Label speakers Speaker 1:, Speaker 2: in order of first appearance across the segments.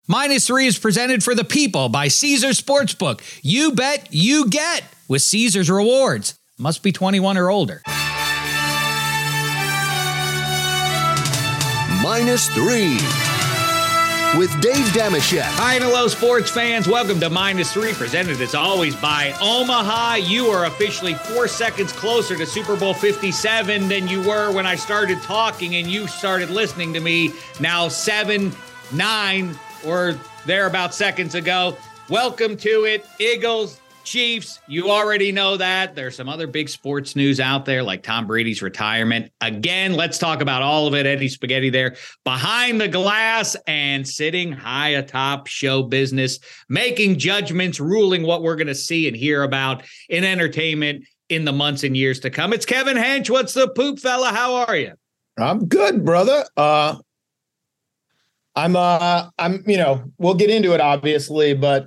Speaker 1: Minus 3 is presented for the people by Caesars Sportsbook. You bet, you get with Caesars Rewards. Must be 21 or older.
Speaker 2: Minus 3 with Dave Dameshek.
Speaker 1: Hi and hello, sports fans. Welcome to Minus 3, presented as always by Omaha. You are officially 4 seconds closer to Super Bowl 57 than you were when I started talking and you started listening to me. Now 7, 9, or thereabout seconds ago. Welcome to it. Eagles, Chiefs, you already know that. There's some other big sports news out there, like Tom Brady's retirement. Again, let's talk about all of it. Eddie Spaghetti there behind the glass and sitting high atop show business, making judgments, ruling what we're going to see and hear about in entertainment in the months and years to come. It's Kevin Hench. What's the poop, fella? How are you?
Speaker 3: I'm good, brother. I'm we'll get into it obviously, but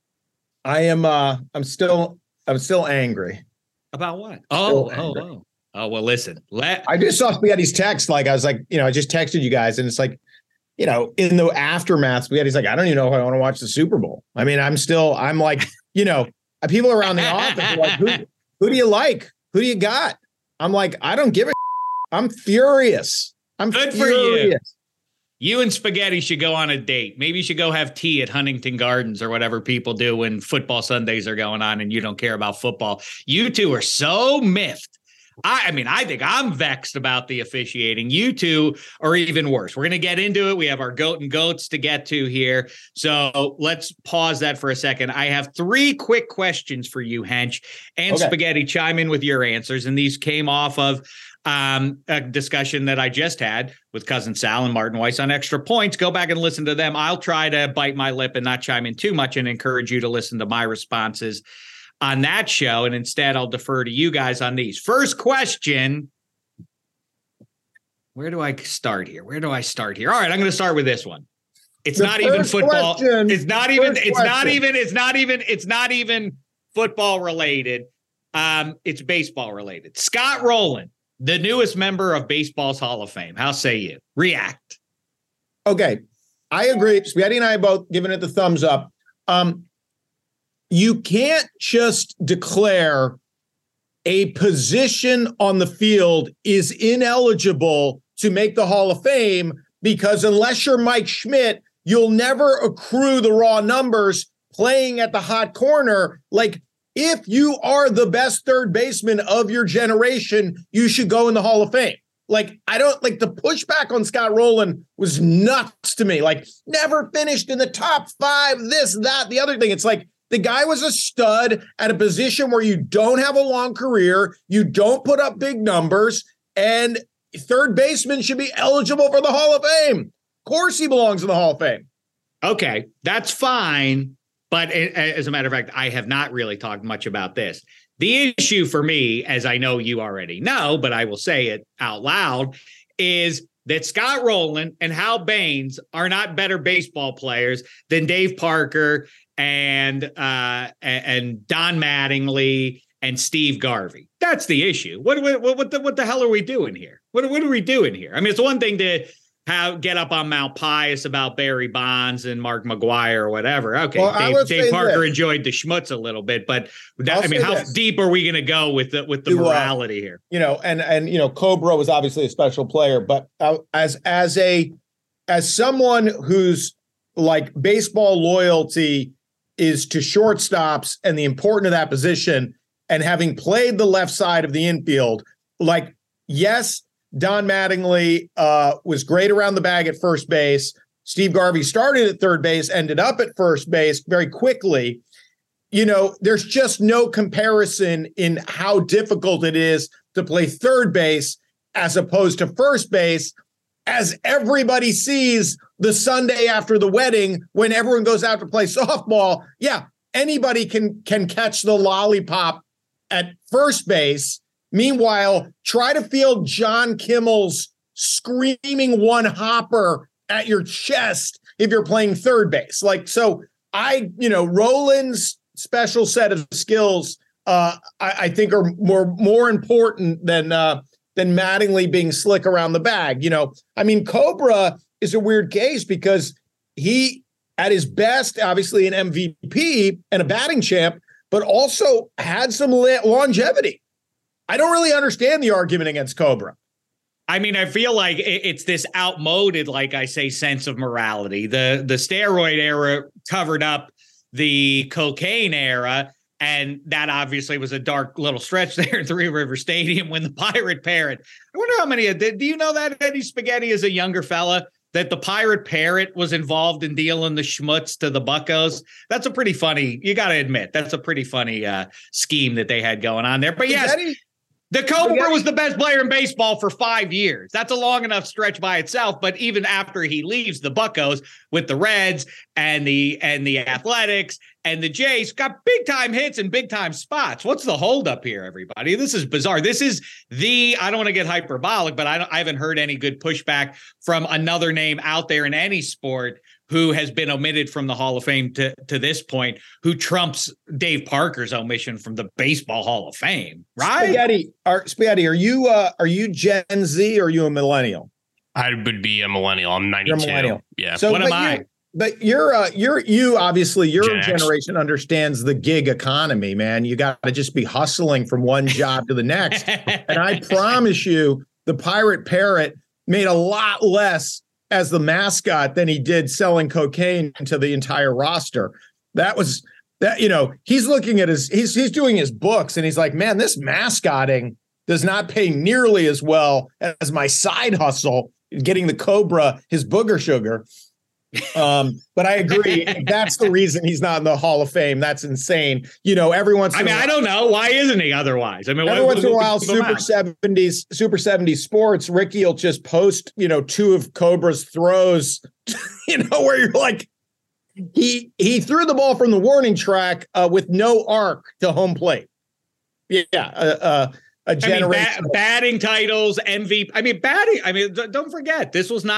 Speaker 3: I'm still angry.
Speaker 1: About what? Oh, well, listen,
Speaker 3: I just saw Spaghetti's text. I just texted you guys and it's like, in the aftermath, Spaghetti's like, I don't even know if I want to watch the Super Bowl. I mean, I'm like, people around the office are like, who do you like? Who do you got? I'm like, I don't give a I'm furious. I'm
Speaker 1: good
Speaker 3: furious.
Speaker 1: For you. You and Spaghetti should go on a date. Maybe you should go have tea at Huntington Gardens or whatever people do when football Sundays are going on and you don't care about football. You two are so miffed. I think I'm vexed about the officiating. You two are even worse. We're going to get into it. We have our goat and goats to get to here. So let's pause that for a second. I have 3 quick questions for you, Hench, and okay. Spaghetti. Chime in with your answers. And these came off of a discussion that I just had with Cousin Sal and Martin Weiss on Extra Points. Go back and listen to them. I'll try to bite my lip and not chime in too much and encourage you to listen to my responses on that show. And instead, I'll defer to you guys on these. First question. Where do I start here? All right, I'm going to start with this one. It's not even football. It's not even football related. It's baseball related. Scott Rowland, the newest member of baseball's Hall of Fame. How say you? React.
Speaker 3: Okay. I agree. Spaghetti and I both giving it the thumbs up. You can't just declare a position on the field is ineligible to make the Hall of Fame because unless you're Mike Schmidt, you'll never accrue the raw numbers playing at the hot corner. If you are the best third baseman of your generation, you should go in the Hall of Fame. The pushback on Scott Rowland was nuts to me. Never finished in the top 5, this, that, the other thing. It's like the guy was a stud at a position where you don't have a long career, you don't put up big numbers, and third baseman should be eligible for the Hall of Fame. Of course he belongs in the Hall of Fame.
Speaker 1: Okay, that's fine. But as a matter of fact, I have not really talked much about this. The issue for me, as I know you already know, but I will say it out loud, is that Scott Rowland and Hal Baines are not better baseball players than Dave Parker and Don Mattingly and Steve Garvey. That's the issue. What the hell are we doing here? What are we doing here? I mean, it's one thing to get up on Mount Pius about Barry Bonds and Mark McGwire or whatever. Okay, well, Dave Parker enjoyed the schmutz a little bit, but how deep are we going to go with the morality here?
Speaker 3: And Cobra was obviously a special player, but as someone who's baseball loyalty is to shortstops and the importance of that position, and having played the left side of the infield, yes. Don Mattingly was great around the bag at first base. Steve Garvey started at third base, ended up at first base very quickly. There's just no comparison in how difficult it is to play third base as opposed to first base, as everybody sees the Sunday after the wedding when everyone goes out to play softball. Yeah, anybody can catch the lollipop at first base. Meanwhile, try to field John Kimmel's screaming one hopper at your chest if you're playing third base. Rowland's special set of skills, I think are more important than Mattingly being slick around the bag. Cobra is a weird case because he at his best, obviously an MVP and a batting champ, but also had some longevity. I don't really understand the argument against Cobra.
Speaker 1: I mean, I feel like it's this outmoded, like I say, sense of morality. The steroid era covered up the cocaine era, and that obviously was a dark little stretch there in Three River Stadium when the Pirate Parrot. I wonder how many do you know that Eddie Spaghetti is a younger fella, that the Pirate Parrot was involved in dealing the schmutz to the Buccos? That's a pretty funny, you got to admit, that's a pretty funny scheme that they had going on there. But yes, the Cobra was the best player in baseball for 5 years. That's a long enough stretch by itself. But even after he leaves the Buccos with the Reds and the Athletics and the Jays, got big time hits and big time spots. What's the holdup here, everybody? This is bizarre. This is I don't want to get hyperbolic, but I haven't heard any good pushback from another name out there in any sport who has been omitted from the Hall of Fame to this point, who trumps Dave Parker's omission from the Baseball Hall of Fame, right?
Speaker 3: Spaghetti, are you Gen Z or are you a millennial?
Speaker 4: I would be a millennial. I'm 92.
Speaker 3: You're a millennial.
Speaker 4: Yeah.
Speaker 3: So
Speaker 1: what am I?
Speaker 3: But you obviously your generation understands the gig economy, man. You got to just be hustling from one job to the next. And I promise you, the Pirate Parrot made a lot less as the mascot than he did selling cocaine to the entire roster. He's looking at he's doing his books and he's like, man, this mascotting does not pay nearly as well as my side hustle, getting the Cobra his booger sugar. But I agree. That's the reason he's not in the Hall of Fame. That's insane. Every once in a while,
Speaker 1: I don't know. Why isn't he otherwise? I mean,
Speaker 3: every once in a while, Super 70s sports, Ricky will just post, two of Cobra's throws, where you're like, he threw the ball from the warning track with no arc to home plate. Yeah. A generation
Speaker 1: batting titles, MVP. I mean, don't forget, this was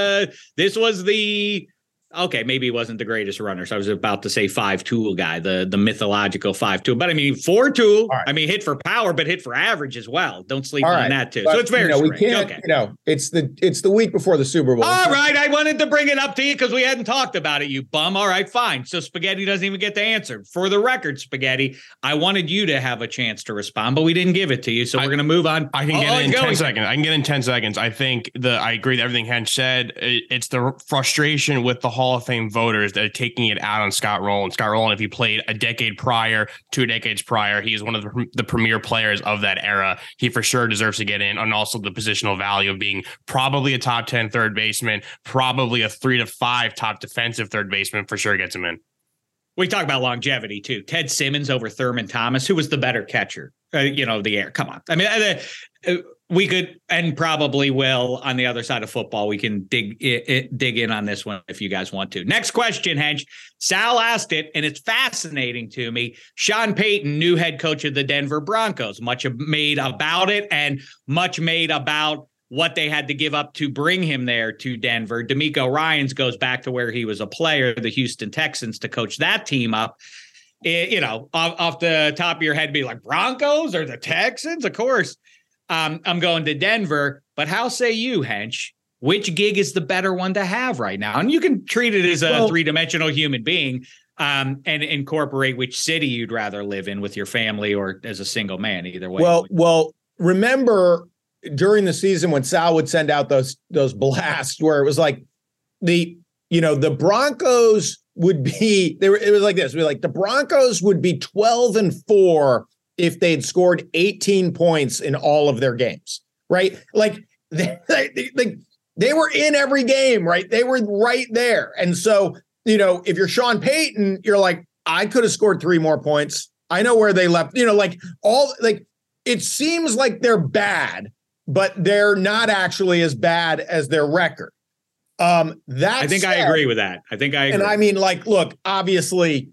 Speaker 1: the okay, maybe he wasn't the greatest runner. So I was about to say 5-tool guy, the mythological 5-tool. But I mean, 4-tool. Right. I mean, hit for power, but hit for average as well. Don't sleep on that too. But, so it's very
Speaker 3: we can't. Okay. It's the week before the Super Bowl.
Speaker 1: All right, I wanted to bring it up to you because we hadn't talked about it. You bum. All right, fine. So Spaghetti doesn't even get to answer. For the record, Spaghetti, I wanted you to have a chance to respond, but we didn't give it to you. So we're going to move on.
Speaker 4: I can get in 10 seconds. I can get in 10 seconds. I think I agree with everything Hench said. It's the frustration with the Hall of Fame voters that are taking it out on Scott Rowland. Scott Rowland, if he played a decade prior, 2 decades prior, he is one of the premier players of that era. He for sure deserves to get in, and also the positional value of being probably a top 10 third baseman, probably a 3 to 5 top defensive third baseman, for sure gets him in.
Speaker 1: We talk about longevity too. Ted Simmons over Thurman Thomas. Who was the better catcher? The air. Come on. I mean, we could and probably will on the other side of football. We can dig in on this one if you guys want to. Next question, Hench. Sal asked it, and it's fascinating to me. Sean Payton, new head coach of the Denver Broncos, much made about it and much made about what they had to give up to bring him there to Denver. DeMeco Ryans goes back to where he was a player, the Houston Texans, to coach that team up. Off the top of your head, be like Broncos or the Texans? Of course. I'm going to Denver, but how say you, Hench? Which gig is the better one to have right now? And you can treat it as a three-dimensional human being and incorporate which city you'd rather live in with your family or as a single man, either way.
Speaker 3: Well, remember during the season when Sal would send out those blasts where it was like the Broncos would be, it was like this. We're like, the Broncos would be 12-4 if they'd scored 18 points in all of their games, right? Like they were in every game, right? They were right there. And so, if you're Sean Payton, you're like, I could have scored 3 more points. I know where they left, it seems like they're bad, but they're not actually as bad as their record. I agree with that.
Speaker 1: And
Speaker 3: I mean, look, obviously,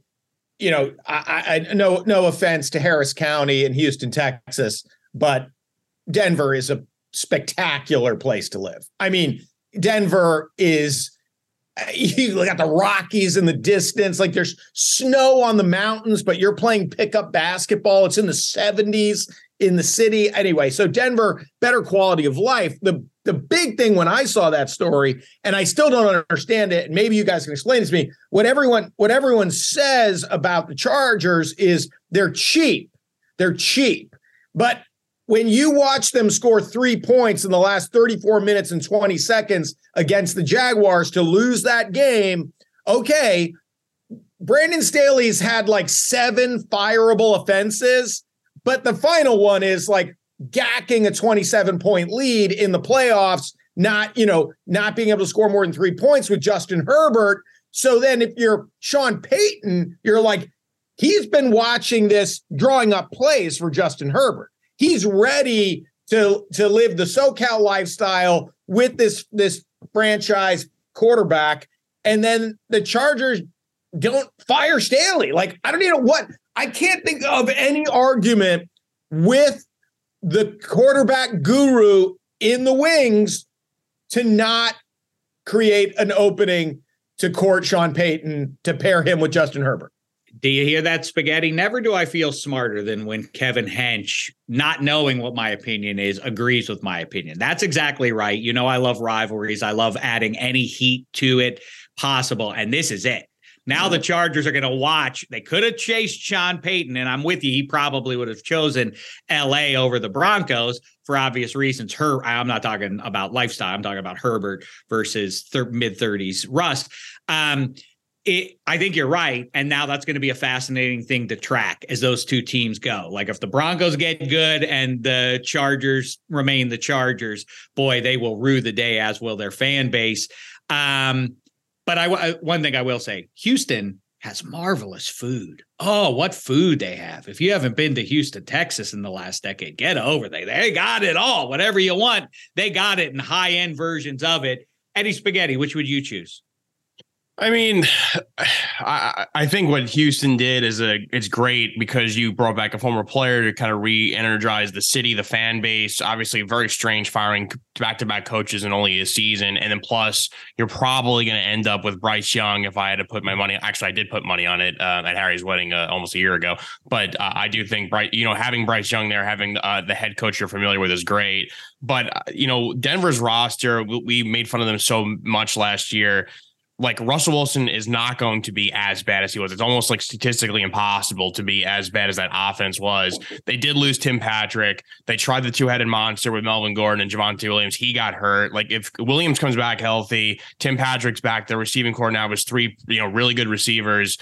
Speaker 3: I no offense to Harris County and Houston, Texas, but Denver is a spectacular place to live. I mean, Denver is, you got the Rockies in the distance, like there's snow on the mountains, but you're playing pickup basketball. It's in the 70s in the city. Anyway, so Denver, better quality of life. The the big thing when I saw that story, and I still don't understand it, and maybe you guys can explain it to me, what everyone says about the Chargers is they're cheap. They're cheap. But when you watch them score 3 points in the last 34 minutes and 20 seconds against the Jaguars to lose that game, okay, Brandon Staley's had like 7 fireable offenses, but the final one is like gacking a 27-point lead in the playoffs, not being able to score more than 3 points with Justin Herbert. So then if you're Sean Payton, you're like, he's been watching this, drawing up plays for Justin Herbert. He's ready to live the SoCal lifestyle with this franchise quarterback. And then the Chargers don't fire Staley. Like, I can't think of any argument with the quarterback guru in the wings to not create an opening to court Sean Payton to pair him with Justin Herbert.
Speaker 1: Do you hear that, Spaghetti? Never do I feel smarter than when Kevin Hench, not knowing what my opinion is, agrees with my opinion. That's exactly right. You know, I love rivalries. I love adding any heat to it possible. And this is it. Now the Chargers are going to watch. They could have chased Sean Payton, and I'm with you. He probably would have chosen L.A. over the Broncos for obvious reasons. I'm not talking about lifestyle. I'm talking about Herbert versus mid-30s Russ. I think you're right. And now that's going to be a fascinating thing to track as those two teams go. Like if the Broncos get good and the Chargers remain the Chargers, boy, they will rue the day, as will their fan base. But one thing I will say, Houston has marvelous food. Oh, what food they have. If you haven't been to Houston, Texas in the last decade, get over there. They got it all. Whatever you want, they got it in high-end versions of it. Eddie Spaghetti, which would you choose?
Speaker 4: I mean, I think what Houston did it's great because you brought back a former player to kind of re-energize the city, the fan base. Obviously, very strange firing back-to-back coaches in only a season. And then plus, you're probably going to end up with Bryce Young if I had to put my money. Actually, I did put money on it at Harry's wedding almost a year ago. But I do think, having Bryce Young there, having the head coach you're familiar with is great. But, Denver's roster, we made fun of them so much last year. Like Russell Wilson is not going to be as bad as he was. It's almost like statistically impossible to be as bad as that offense was. They did lose Tim Patrick. They tried the two-headed monster with Melvin Gordon and Javonte Williams. He got hurt. Like if Williams comes back healthy, Tim Patrick's back. The receiving core now was 3, really good receivers.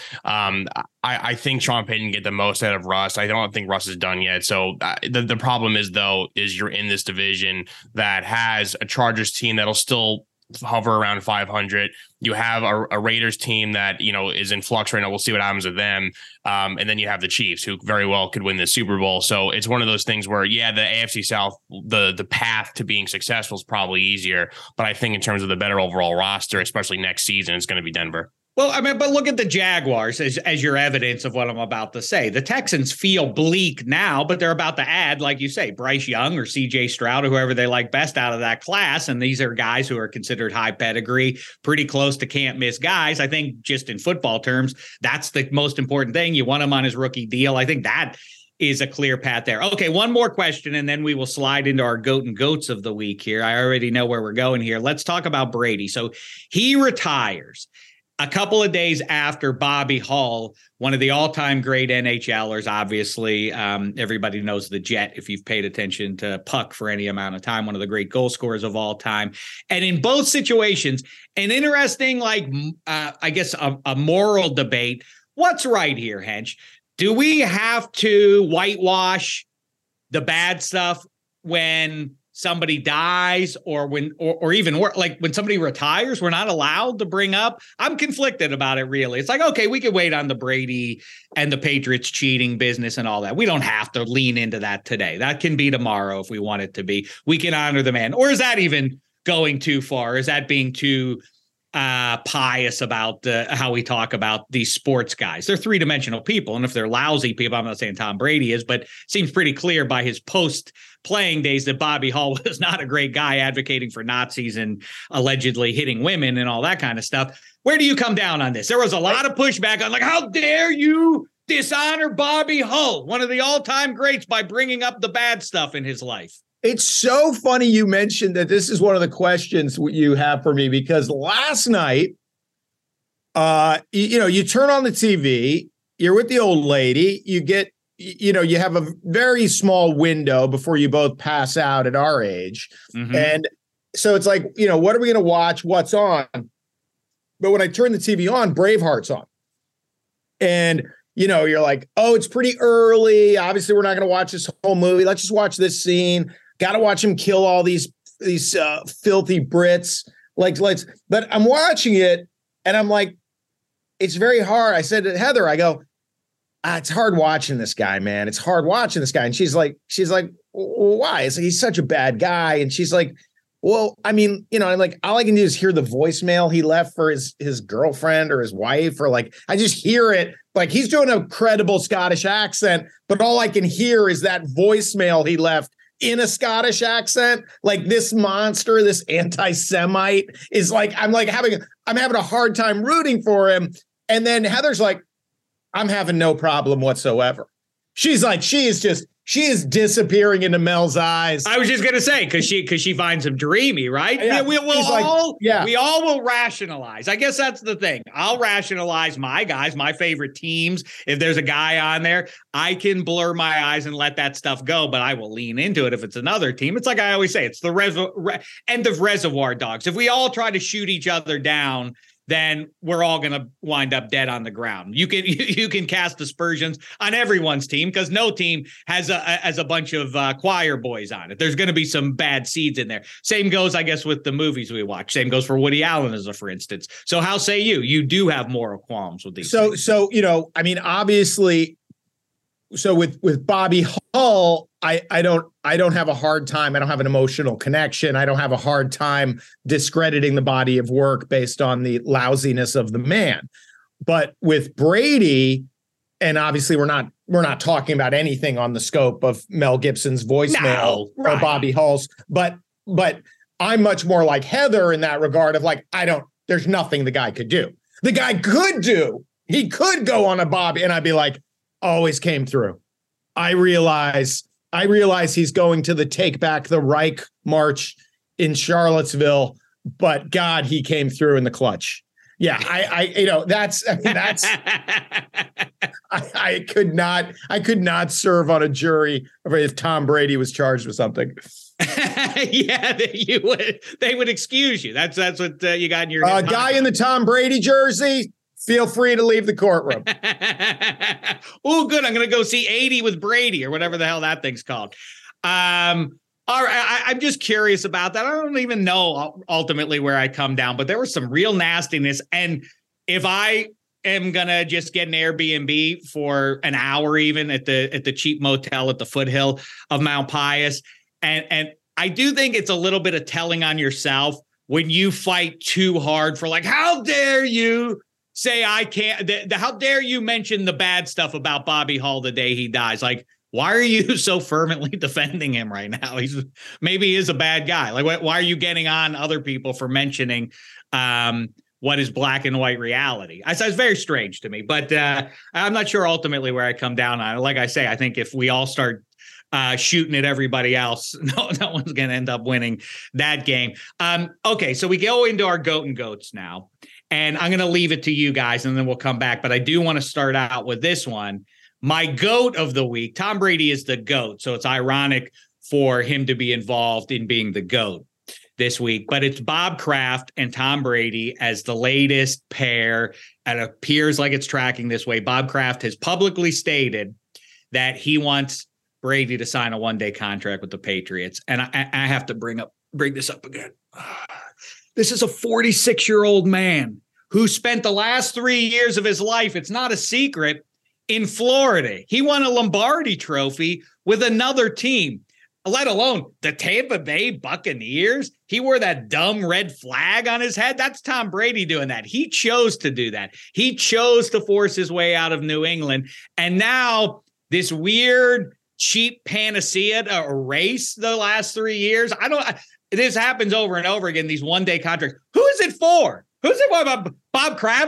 Speaker 4: I think Sean Payton can get the most out of Russ. I don't think Russ is done yet. So the problem is you're in this division that has a Chargers team that'll still hover around 500. You have a Raiders team that, is in flux right now. We'll see what happens with them. And then you have the Chiefs, who very well could win the Super Bowl. So it's one of those things where, the AFC South, the path to being successful is probably easier. But I think in terms of the better overall roster, especially next season, it's going to be Denver.
Speaker 1: Well, I mean, but look at the Jaguars as your evidence of what I'm about to say. The Texans feel bleak now, but they're about to add, like you say, Bryce Young or CJ Stroud or whoever they like best out of that class. And these are guys who are considered high pedigree, pretty close to can't miss guys. I think just in football terms, that's the most important thing. You want him on his rookie deal. I think that is a clear path there. Okay, one more question, and then we will slide into our GOAT and GOATs of the week here. I already know where we're going here. Let's talk about Brady. So he retires a couple of days after Bobby Hull, one of the all-time great NHLers, obviously. Everybody knows the Jet if you've paid attention to puck for any amount of time, one of the great goal scorers of all time. And in both situations, an interesting, I guess, a moral debate. What's right here, Hench? Do we have to whitewash the bad stuff when somebody dies or even like when somebody retires? We're not allowed to bring up. I'm conflicted about it, really. It's like, okay, we could wait on the Brady and the Patriots cheating business and all that. We don't have to lean into that today. That can be tomorrow if we want it to be. We can honor the man. Or is that even going too far? Is that being too pious about how we talk about these sports guys? They're three-dimensional people, and if they're lousy people, I'm not saying Tom Brady is, but it seems pretty clear by his post-playing days that Bobby Hull was not a great guy advocating for Nazis and allegedly hitting women and all that kind of stuff. Where do you come down on this? There was a lot of pushback on, like, how dare you dishonor Bobby Hull, one of the all-time greats, by bringing up the bad stuff in his life?
Speaker 3: It's so funny you mentioned that this is one of the questions you have for me, because last night, you turn on the TV, you're with the old lady, you have a very small window before you both pass out at our age. Mm-hmm. And so it's like, what are we going to watch? What's on? But when I turn the TV on, Braveheart's on. And, you're like, oh, it's pretty early. Obviously, we're not going to watch this whole movie. Let's just watch this scene. Got to watch him kill all these filthy Brits. But I'm watching it and I'm like, it's very hard. I said to Heather, I go, it's hard watching this guy, man. It's hard watching this guy. And she's like, well, why? It's like, he's such a bad guy. And she's like, well, I mean, I'm like, all I can do is hear the voicemail he left for his girlfriend or his wife, or I just hear it. Like, he's doing a credible Scottish accent, but all I can hear is that voicemail he left in a Scottish accent. Like, this monster, this anti-Semite is like, I'm having a hard time rooting for him. And then Heather's like, I'm having no problem whatsoever. She's like, she is disappearing into Mel's eyes.
Speaker 1: I was just gonna say, because she finds him dreamy, right?
Speaker 3: Yeah,
Speaker 1: we all will rationalize. I guess that's the thing. I'll rationalize my guys, my favorite teams. If there's a guy on there, I can blur my eyes and let that stuff go, but I will lean into it if it's another team. It's like I always say, it's the end of Reservoir Dogs. If we all try to shoot each other down, then we're all going to wind up dead on the ground. You can cast aspersions on everyone's team, because no team has a bunch of choir boys on it. There's going to be some bad seeds in there. Same goes, I guess, with the movies we watch. Same goes for Woody Allen, for instance. So how say you? You do have moral qualms with these things.
Speaker 3: So I mean, obviously, so with Bobby Hull, I don't have a hard time. I don't have an emotional connection. I don't have a hard time discrediting the body of work based on the lousiness of the man. But with Brady, and obviously we're not talking about anything on the scope of Mel Gibson's voicemail or Bobby Hull's, but I'm much more like Heather in that regard of like, there's nothing the guy could do. The guy could do. He could go on a Bobby, and I'd be like, always came through. I realize he's going to the Take Back the Reich march in Charlottesville, but God, he came through in the clutch. Yeah, I could not serve on a jury if Tom Brady was charged with something.
Speaker 1: Yeah, they would excuse you. That's what you got in your
Speaker 3: guy in the Tom Brady jersey. Feel free to leave the courtroom.
Speaker 1: Oh, good. I'm going to go see 80 with Brady, or whatever the hell that thing's called. All right. I'm just curious about that. I don't even know ultimately where I come down, but there was some real nastiness. And if I am going to just get an Airbnb for an hour, even at the cheap motel at the foothill of Mount Pius, and I do think it's a little bit of telling on yourself when you fight too hard for, like, how dare you say I can't, how dare you mention the bad stuff about Bobby Hull the day he dies? Like, why are you so fervently defending him right now? Maybe he is a bad guy. Like, why are you getting on other people for mentioning what is black and white reality? It's very strange to me, but I'm not sure ultimately where I come down on it. Like I say, I think if we all start shooting at everybody else, no one's going to end up winning that game. Okay, so we go into our goat and goats now. And I'm going to leave it to you guys, and then we'll come back. But I do want to start out with this one. My GOAT of the week. Tom Brady is the GOAT, so it's ironic for him to be involved in being the GOAT this week. But it's Bob Kraft and Tom Brady as the latest pair. It appears like it's tracking this way. Bob Kraft has publicly stated that he wants Brady to sign a one-day contract with the Patriots. And I have to bring this up again. This is a 46-year-old man who spent the last 3 years of his life, it's not a secret, in Florida. He won a Lombardi trophy with another team, let alone the Tampa Bay Buccaneers. He wore that dumb red flag on his head. That's Tom Brady doing that. He chose to do that. He chose to force his way out of New England. And now this weird, cheap panacea to erase the last 3 years. This happens over and over again, these one-day contracts. Who is it for? Who's it for? Bob Kraft?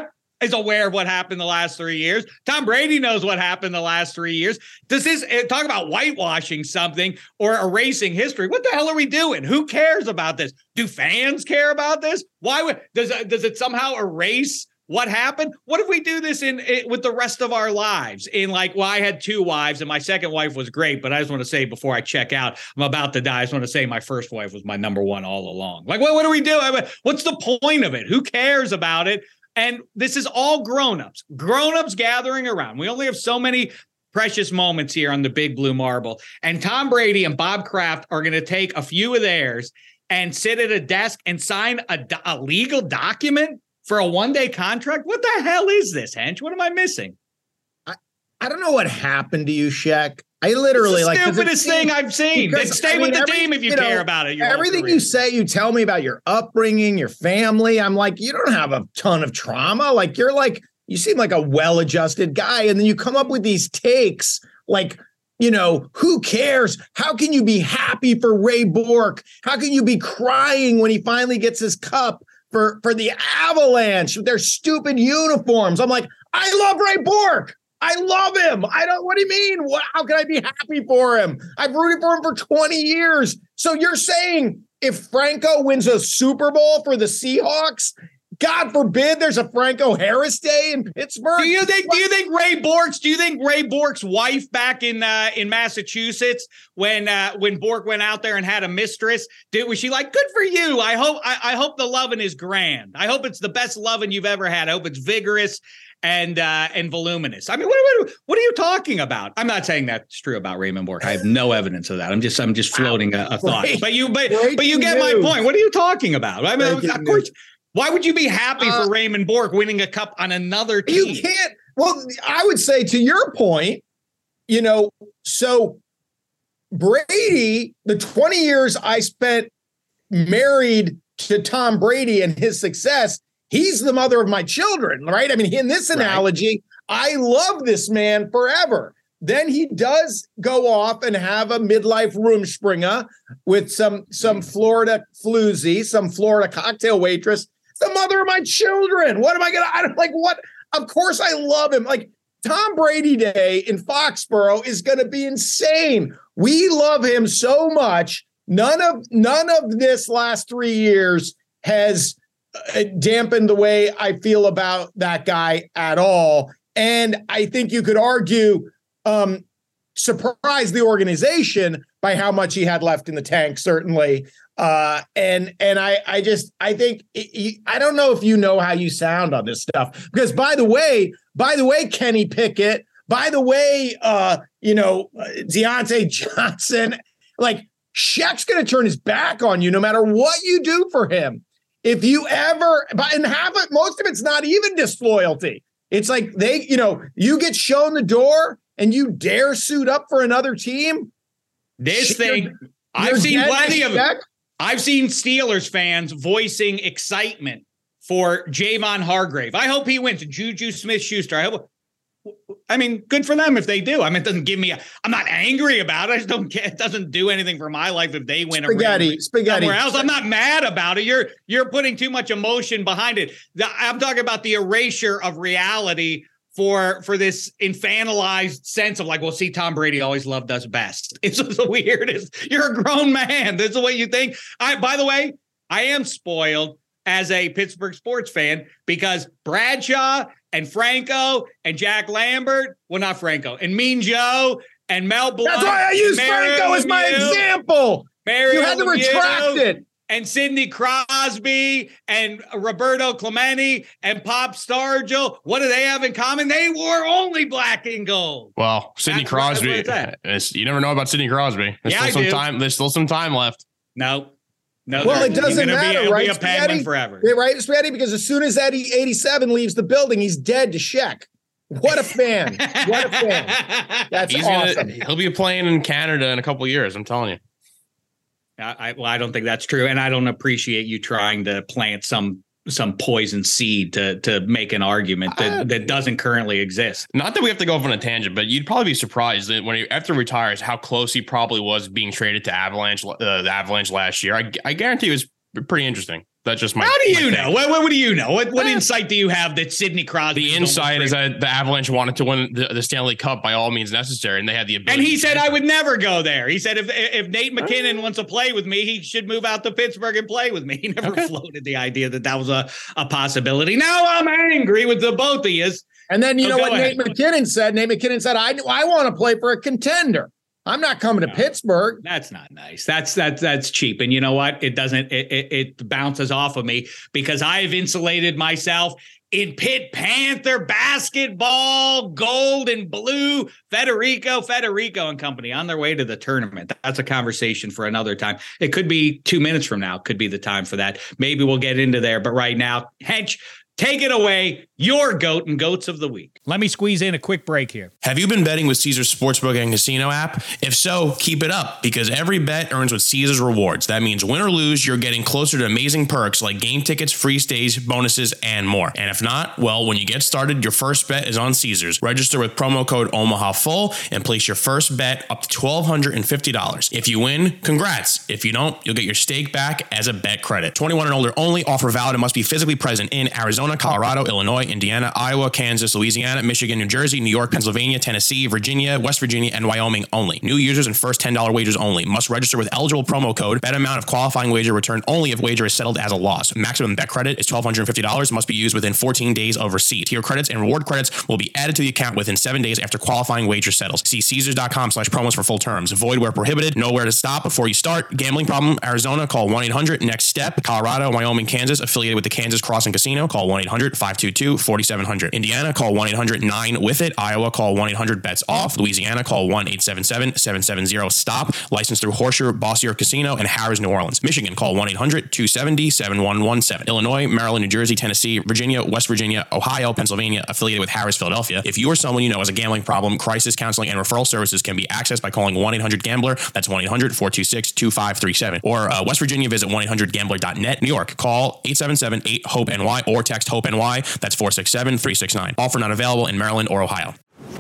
Speaker 1: is aware of what happened the last 3 years. Tom Brady knows what happened the last 3 years. Does this talk about whitewashing something or erasing history? What the hell are we doing? Who cares about this? Do fans care about this? Why does it somehow erase what happened? What if we do this with the rest of our lives? I had 2 wives and my second wife was great, but I just want to say before I check out, I'm about to die. I just want to say my first wife was my number one all along. What do we do? What's the point of it? Who cares about it? And this is all grown-ups gathering around. We only have so many precious moments here on the Big Blue Marble. And Tom Brady and Bob Kraft are going to take a few of theirs and sit at a desk and sign a legal document for a one-day contract? What the hell is this, Hench? What am I missing?
Speaker 3: I don't know what happened to you, Shaq. I literally
Speaker 1: it's the stupidest thing I've seen. Then stay with the team if you care about it.
Speaker 3: Everything you say, you tell me about your upbringing, your family. I'm like, you don't have a ton of trauma. You seem like a well-adjusted guy. And then you come up with these takes who cares? How can you be happy for Ray Bourque? How can you be crying when he finally gets his cup for the Avalanche with their stupid uniforms? I'm like, I love Ray Bourque. I love him. What do you mean? How can I be happy for him? I've rooted for him for 20 years. So you're saying if Franco wins a Super Bowl for the Seahawks, God forbid there's a Franco Harris Day in Pittsburgh?
Speaker 1: Do you think Ray Bourque's wife back in Massachusetts when Bourque went out there and had a mistress, was she like, good for you? I hope the loving is grand. I hope it's the best loving you've ever had. I hope it's vigorous and voluminous. I mean, what are you talking about? I'm not saying that's true about Raymond Bourque. I have no evidence of that. I'm just floating a thought. But you get my point. What are you talking about? I mean, of course. Why would you be happy for Raymond Bourque winning a cup on another team?
Speaker 3: You can't. Well, I would say to your point, so Brady, the 20 years I spent married to Tom Brady and his success, he's the mother of my children, right? I mean, in this analogy, I love this man forever. Then he does go off and have a midlife Rumspringa with some Florida floozy, some Florida cocktail waitress. The mother of my children. What am I going to, I don't like what? Of course I love him. Like Tom Brady Day in Foxborough is going to be insane. We love him so much. None of this last 3 years has dampened the way I feel about that guy at all. And I think you could argue, surprise the organization by how much he had left in the tank, certainly. I think I don't know if you know how you sound on this stuff, because by the way, Kenny Pickett, by the way, Deontay Johnson, like Shaq's going to turn his back on you no matter what you do for him. If you ever, and half of most of it's not even disloyalty. It's like you get shown the door and you dare suit up for another team.
Speaker 1: I've seen plenty of it. I've seen Steelers fans voicing excitement for Javon Hargrave. I hope he wins. Juju Smith-Schuster. I mean, good for them if they do. I mean, it doesn't give me I'm not angry about it. I just don't care. It doesn't do anything for my life if they win
Speaker 3: spaghetti
Speaker 1: somewhere else. I'm not mad about it. You're putting too much emotion behind it. I'm talking about the erasure of reality for this infantilized sense of like, well, see, Tom Brady always loved us best. It's the weirdest. You're a grown man. That's the way you think. By the way, I am spoiled as a Pittsburgh sports fan because Bradshaw and Franco and Jack Lambert, well, not Franco, and Mean Joe and Mel Blount.
Speaker 3: That's why I use Franco as my example. You had to retract it.
Speaker 1: And Sidney Crosby and Roberto Clemente and Pop Stargell. What do they have in common? They wore only black and gold.
Speaker 4: Well, Sidney Crosby. You never know about Sidney Crosby. There's still some time left.
Speaker 1: No.
Speaker 3: Well, it doesn't matter, right?
Speaker 1: He'll be a Penguin forever.
Speaker 3: Right, Spaghetti? Because as soon as Eddie 87 leaves the building, he's dead to Shaq. What a fan. What a fan. That's awesome.
Speaker 4: He'll be playing in Canada in a couple of years, I'm telling you.
Speaker 1: I don't think that's true, and I don't appreciate you trying to plant some poison seed to make an argument that doesn't currently exist.
Speaker 4: Not that we have to go off on a tangent, but you'd probably be surprised that after he retires, how close he probably was being traded to the Avalanche last year. I guarantee it was pretty interesting. That's just my.
Speaker 1: How do you
Speaker 4: my
Speaker 1: know? What do you know? What insight do you have that Sidney Crosby?
Speaker 4: The insight is that the Avalanche wanted to win the Stanley Cup by all means necessary, and they had the ability.
Speaker 1: And he said, I would never go there. He said, if Nate McKinnon wants to play with me, he should move out to Pittsburgh and play with me. He never floated the idea that was a possibility. Now I'm angry with the both of you.
Speaker 3: And then you know what Nate McKinnon said? Nate McKinnon said, I want to play for a contender. I'm not coming to Pittsburgh.
Speaker 1: That's not nice. That's cheap. And you know what? It bounces off of me because I've insulated myself in Pitt Panther basketball, gold and blue, Federico and company on their way to the tournament. That's a conversation for another time. It could be 2 minutes from now. Could be the time for that. Maybe we'll get into there. But right now, Hench, take it away. Your GOAT and GOATs of the week.
Speaker 5: Let me squeeze in a quick break here.
Speaker 4: Have you been betting with Caesars Sportsbook and Casino app? If so, keep it up because every bet earns with Caesars rewards. That means win or lose, you're getting closer to amazing perks like game tickets, free stays, bonuses, and more. And if not, well, when you get started, your first bet is on Caesars. Register with promo code OMAHAFULL and place your first bet up to $1,250. If you win, congrats. If you don't, you'll get your stake back as a bet credit. 21 and older only. Offer valid and must be physically present in Arizona, Colorado, Illinois, Indiana, Iowa, Kansas, Louisiana, Michigan, New Jersey, New York, Pennsylvania, Tennessee, Virginia, West Virginia, and Wyoming only. New users and first $10 wagers only. Must register with eligible promo code. Bet amount of qualifying wager returned only if wager is settled as a loss. Maximum bet credit is $1,250. Must be used within 14 days of receipt. Tier credits and reward credits will be added to the account within 7 days after qualifying wager settles. See Caesars.com/promos for full terms. Void where prohibited. Nowhere to stop before you start. Gambling problem? Arizona? Call 1-800-NEXT-STEP. Colorado, Wyoming, Kansas. Affiliated with the Kansas Crossing Casino. Call 1-800-522-4700. Indiana, call 1-800-9-WITH-IT. Iowa, call 1-800-BETS-OFF. Louisiana, call 1-877-770-STOP. Licensed through Horseshoe, Bossier Casino, and Harrah's, New Orleans. Michigan, call 1-800-270-7117. Illinois, Maryland, New Jersey, Tennessee, Virginia, West Virginia, Ohio, Pennsylvania, affiliated with Harrah's, Philadelphia. If you or someone you know has a gambling problem, crisis counseling and referral services can be accessed by calling 1-800-GAMBLER. That's 1-800-426-2537. Or West Virginia, visit 1-800-GAMBLER.net. New York, call 877-8-HOPE-NY or text HOPE-NY. That's 467-369. Offer not available in Maryland or Ohio.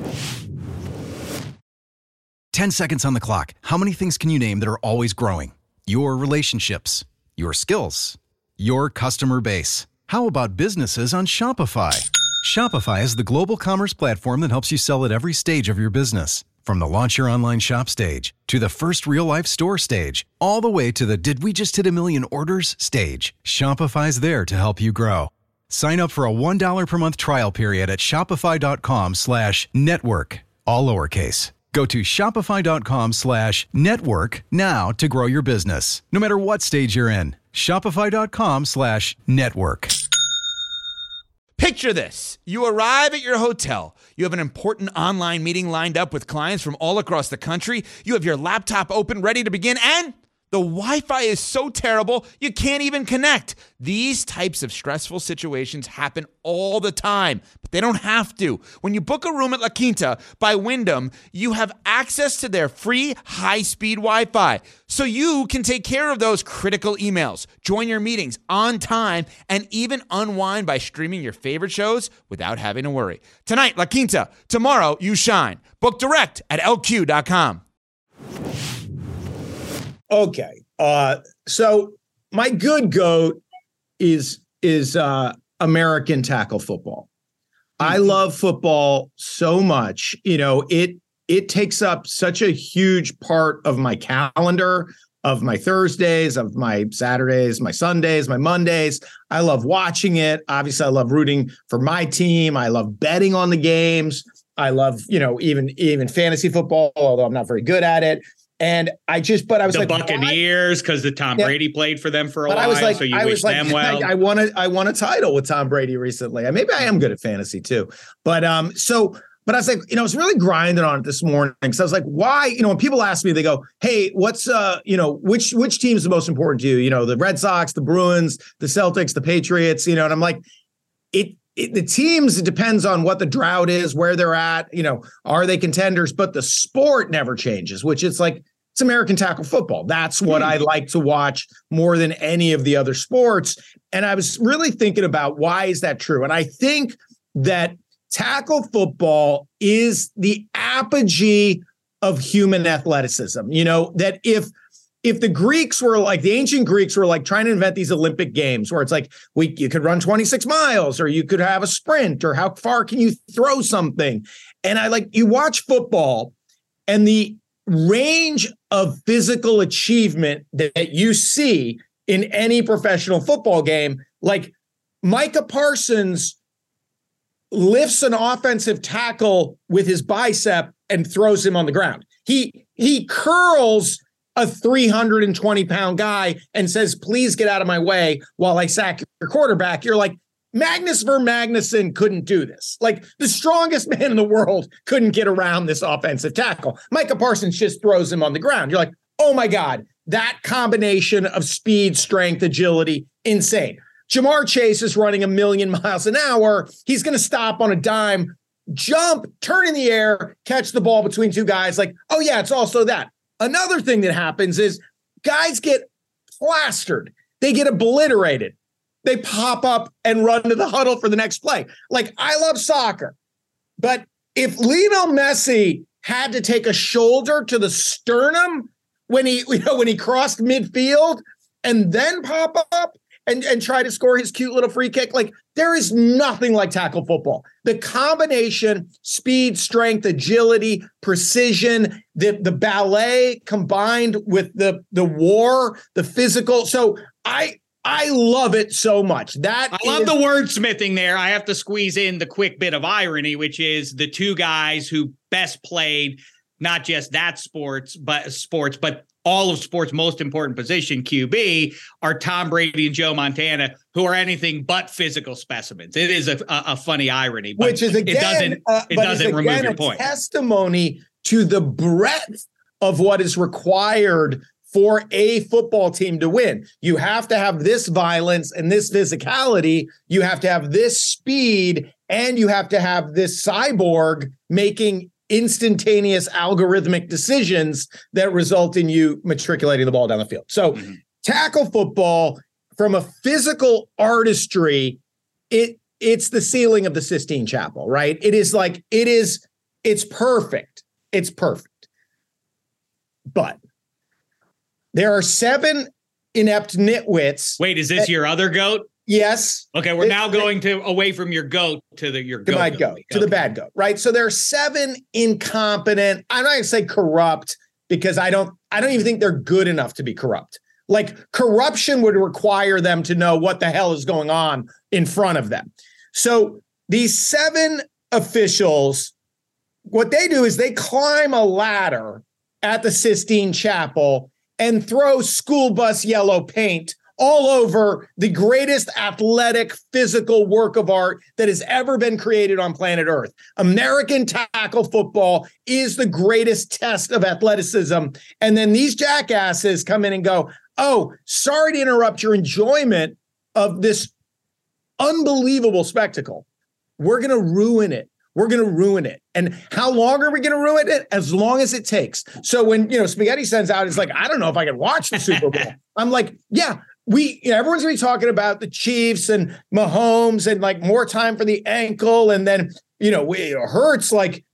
Speaker 6: 10 seconds on the clock. How many things can you name that are always growing? Your relationships, your skills, your customer base. How about businesses on Shopify? Shopify is the global commerce platform that helps you sell at every stage of your business. From the launch your online shop stage to the first real-life store stage, all the way to the did we just hit a million orders stage. Shopify's there to help you grow. Sign up for a $1 per month trial period at shopify.com/network, all lowercase. Go to shopify.com/network now to grow your business, no matter what stage you're in. Shopify.com/network.
Speaker 7: Picture this. You arrive at your hotel. You have an important online meeting lined up with clients from all across the country. You have your laptop open, ready to begin, and the Wi-Fi is so terrible, you can't even connect. These types of stressful situations happen all the time, but they don't have to. When you book a room at La Quinta by Wyndham, you have access to their free high-speed Wi-Fi, so you can take care of those critical emails, join your meetings on time, and even unwind by streaming your favorite shows without having to worry. Tonight, La Quinta. Tomorrow, you shine. Book direct at LQ.com.
Speaker 3: Okay. So my good GOAT is American tackle football. I love football so much. You know, it takes up such a huge part of my calendar, of my Thursdays, of my Saturdays, my Sundays, my Mondays. I love watching it. Obviously, I love rooting for my team. I love betting on the games. I love, even fantasy football, although I'm not very good at it. And I was
Speaker 1: the Buccaneers, because the Tom Brady played for them for a while. So you wish them well.
Speaker 3: I won a title with Tom Brady recently. Maybe I am good at fantasy too. But I was like, I was really grinding on it this morning. So I was like, why? When people ask me, they go, hey, what's which team is the most important to you? The Red Sox, the Bruins, the Celtics, the Patriots, and I'm like, the teams, it depends on what the drought is, where they're at, are they contenders? But the sport never changes, which it's like, it's American tackle football. That's what I like to watch more than any of the other sports. And I was really thinking about, why is that true? And I think that tackle football is the apogee of human athleticism. That if the Greeks were like, the ancient Greeks were like trying to invent these Olympic games where it's like, you could run 26 miles or you could have a sprint or how far can you throw something? And you watch football and the range of physical achievement that you see in any professional football game, like Micah Parsons lifts an offensive tackle with his bicep and throws him on the ground. He curls a 320-pound guy and says, please get out of my way while I sack your quarterback. You're like, Magnus Ver Magnuson couldn't do this. Like, the strongest man in the world couldn't get around this offensive tackle. Micah Parsons just throws him on the ground. You're like, oh my God, that combination of speed, strength, agility, insane. Jamar Chase is running 1,000,000 miles an hour. He's going to stop on a dime, jump, turn in the air, catch the ball between two guys. Like, oh yeah, it's also that. Another thing that happens is guys get plastered. They get obliterated. They pop up and run to the huddle for the next play. Like, I love soccer, but if Lionel Messi had to take a shoulder to the sternum when he crossed midfield and then pop up and try to score his cute little free kick, like, there is nothing like tackle football. The combination, speed, strength, agility, precision, the ballet combined with the war, the physical. So I love it so much. I
Speaker 1: love the wordsmithing there. I have to squeeze in the quick bit of irony, which is the two guys who best played not just that sports, but all of sports' most important position, QB, are Tom Brady and Joe Montana, who are anything but physical specimens. It is a funny irony, but
Speaker 3: which is again,
Speaker 1: it doesn't remove your point.
Speaker 3: Testimony to the breadth of what is required for a football team to win. You have to have this violence and this physicality. You have to have this speed, and you have to have this cyborg making instantaneous algorithmic decisions that result in you matriculating the ball down the field. So tackle football, from a physical artistry, it's the ceiling of the Sistine Chapel, right? It's perfect. It's perfect. But there are 7 inept nitwits.
Speaker 1: Wait, is this your other GOAT?
Speaker 3: Yes.
Speaker 1: Okay, we're now going away from your GOAT to my GOAT.
Speaker 3: To the bad GOAT, right? So there are 7 incompetent, I'm not going to say corrupt, because I don't even think they're good enough to be corrupt. Like, corruption would require them to know what the hell is going on in front of them. So these 7 officials, what they do is they climb a ladder at the Sistine Chapel and throw school bus yellow paint all over the greatest athletic physical work of art that has ever been created on planet Earth. American tackle football is the greatest test of athleticism. And then these jackasses come in and go, oh, sorry to interrupt your enjoyment of this unbelievable spectacle. We're going to ruin it. We're going to ruin it. And how long are we going to ruin it? As long as it takes. So when, Spaghetti sends out, it's like, I don't know if I can watch the Super Bowl. I'm like, yeah, everyone's going to be talking about the Chiefs and Mahomes and like more time for the ankle. And then, Hurts, like,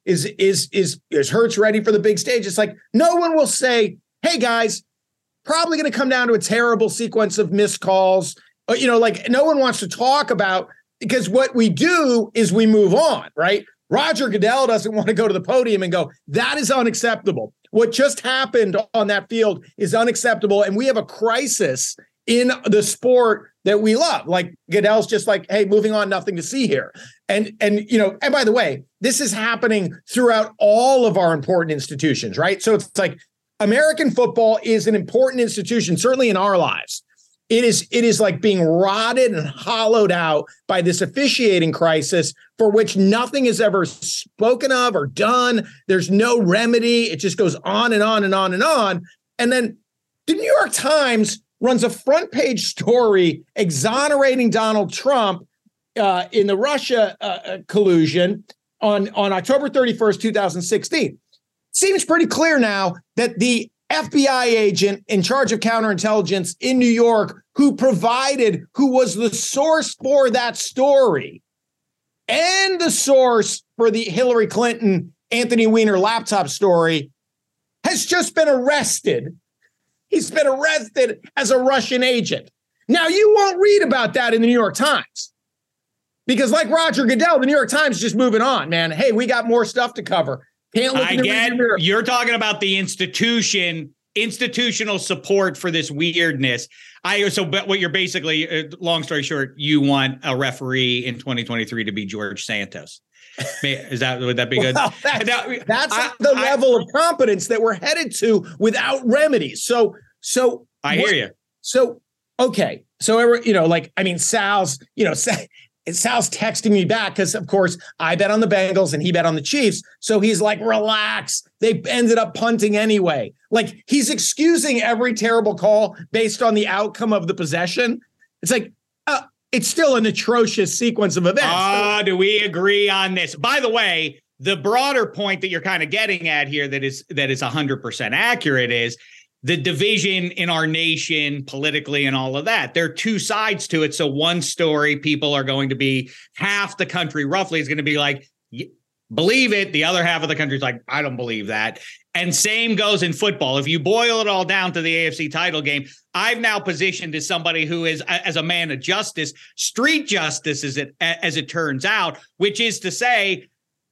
Speaker 3: is Hurts ready for the big stage? It's like, no one will say, hey guys, probably going to come down to a terrible sequence of missed calls. No one wants to talk about, because what we do is we move on, right? Roger Goodell doesn't want to go to the podium and go, that is unacceptable. What just happened on that field is unacceptable. And we have a crisis in the sport that we love. Like, Goodell's just like, hey, moving on, nothing to see here. And by the way, this is happening throughout all of our important institutions, right? So it's like, American football is an important institution, certainly in our lives. It is like being rotted and hollowed out by this officiating crisis for which nothing is ever spoken of or done. There's no remedy. It just goes on and on and on and on. And then the New York Times runs a front page story exonerating Donald Trump in the Russia collusion on October 31st, 2016. Seems pretty clear now that the FBI agent in charge of counterintelligence in New York who was the source for that story and the source for the Hillary Clinton, Anthony Weiner laptop story has just been arrested He's been arrested as a Russian agent. Now, you won't read about that in the New York Times because like Roger Goodell, the New York Times is just moving on, man. Hey, we got more stuff to cover. Can't look in the rearview mirror.
Speaker 1: You're talking about the institutional support for this weirdness. But what you're basically, long story short, you want a referee in 2023 to be George Santos. Would that be good?
Speaker 3: Well, that's the level of competence that we're headed to without remedies. So
Speaker 1: I hear you.
Speaker 3: So, okay. So, Sal's texting me back because, of course, I bet on the Bengals and he bet on the Chiefs. So he's like, relax. They ended up punting anyway. Like, he's excusing every terrible call based on the outcome of the possession. It's like, it's still an atrocious sequence of events.
Speaker 1: Do we agree on this? By the way, the broader point that you're kind of getting at here that is 100% accurate is the division in our nation politically and all of that. There are two sides to it. So one story, people are going to be, half the country roughly is going to be like, believe it. The other half of the country is like, I don't believe that. And same goes in football. If you boil it all down to the AFC title game, I've now positioned as somebody who is, as a man of justice, street justice, as it turns out, which is to say,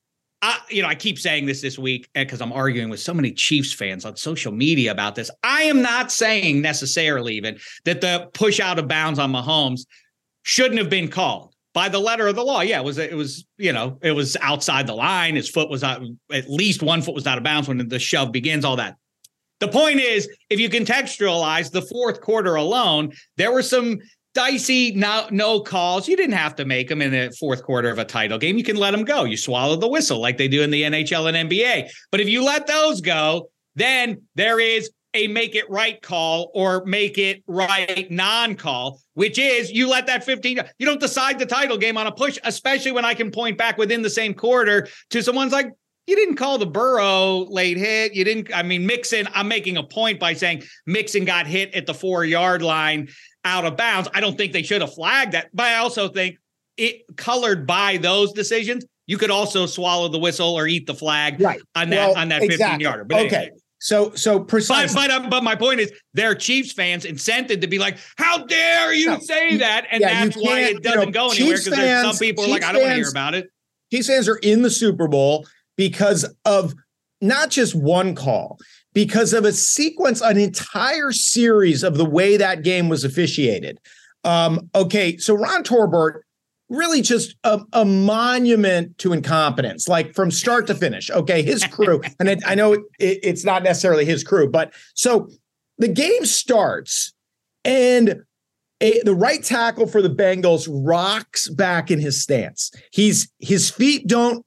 Speaker 1: I keep saying this week because I'm arguing with so many Chiefs fans on social media about this. I am not saying necessarily even that the push out of bounds on Mahomes shouldn't have been called by the letter of the law. Yeah, it was outside the line. His foot was out, at least 1 foot was out of bounds when the shove begins, all that. The point is, if you contextualize the fourth quarter alone, there were some dicey no calls. You didn't have to make them in the fourth quarter of a title game. You can let them go. You swallow the whistle like they do in the NHL and NBA. But if you let those go, then there is a make it right call or make it right non-call, which is you let that 15, you don't decide the title game on a push, especially when I can point back within the same quarter to someone's like, you didn't call the Burrow late hit. You didn't, Mixon, I'm making a point by saying Mixon got hit at the 4-yard line out of bounds. I don't think they should have flagged that, but I also think it colored by those decisions. You could also swallow the whistle or eat the flag on that 15-yarder. But
Speaker 3: okay.
Speaker 1: Anyway.
Speaker 3: So precisely.
Speaker 1: But my point is, they're Chiefs fans incented to be like, how dare you say that? And that's why it doesn't go anywhere, because there's some people who are like, I don't want to hear about it.
Speaker 3: Chiefs fans are in the Super Bowl because of not just one call, because of a sequence, an entire series of the way that game was officiated. Okay, so Ron Torbert, really just a monument to incompetence, like from start to finish. Okay, his crew, and I know it's not necessarily his crew, but so the game starts and the right tackle for the Bengals rocks back in his stance. His feet don't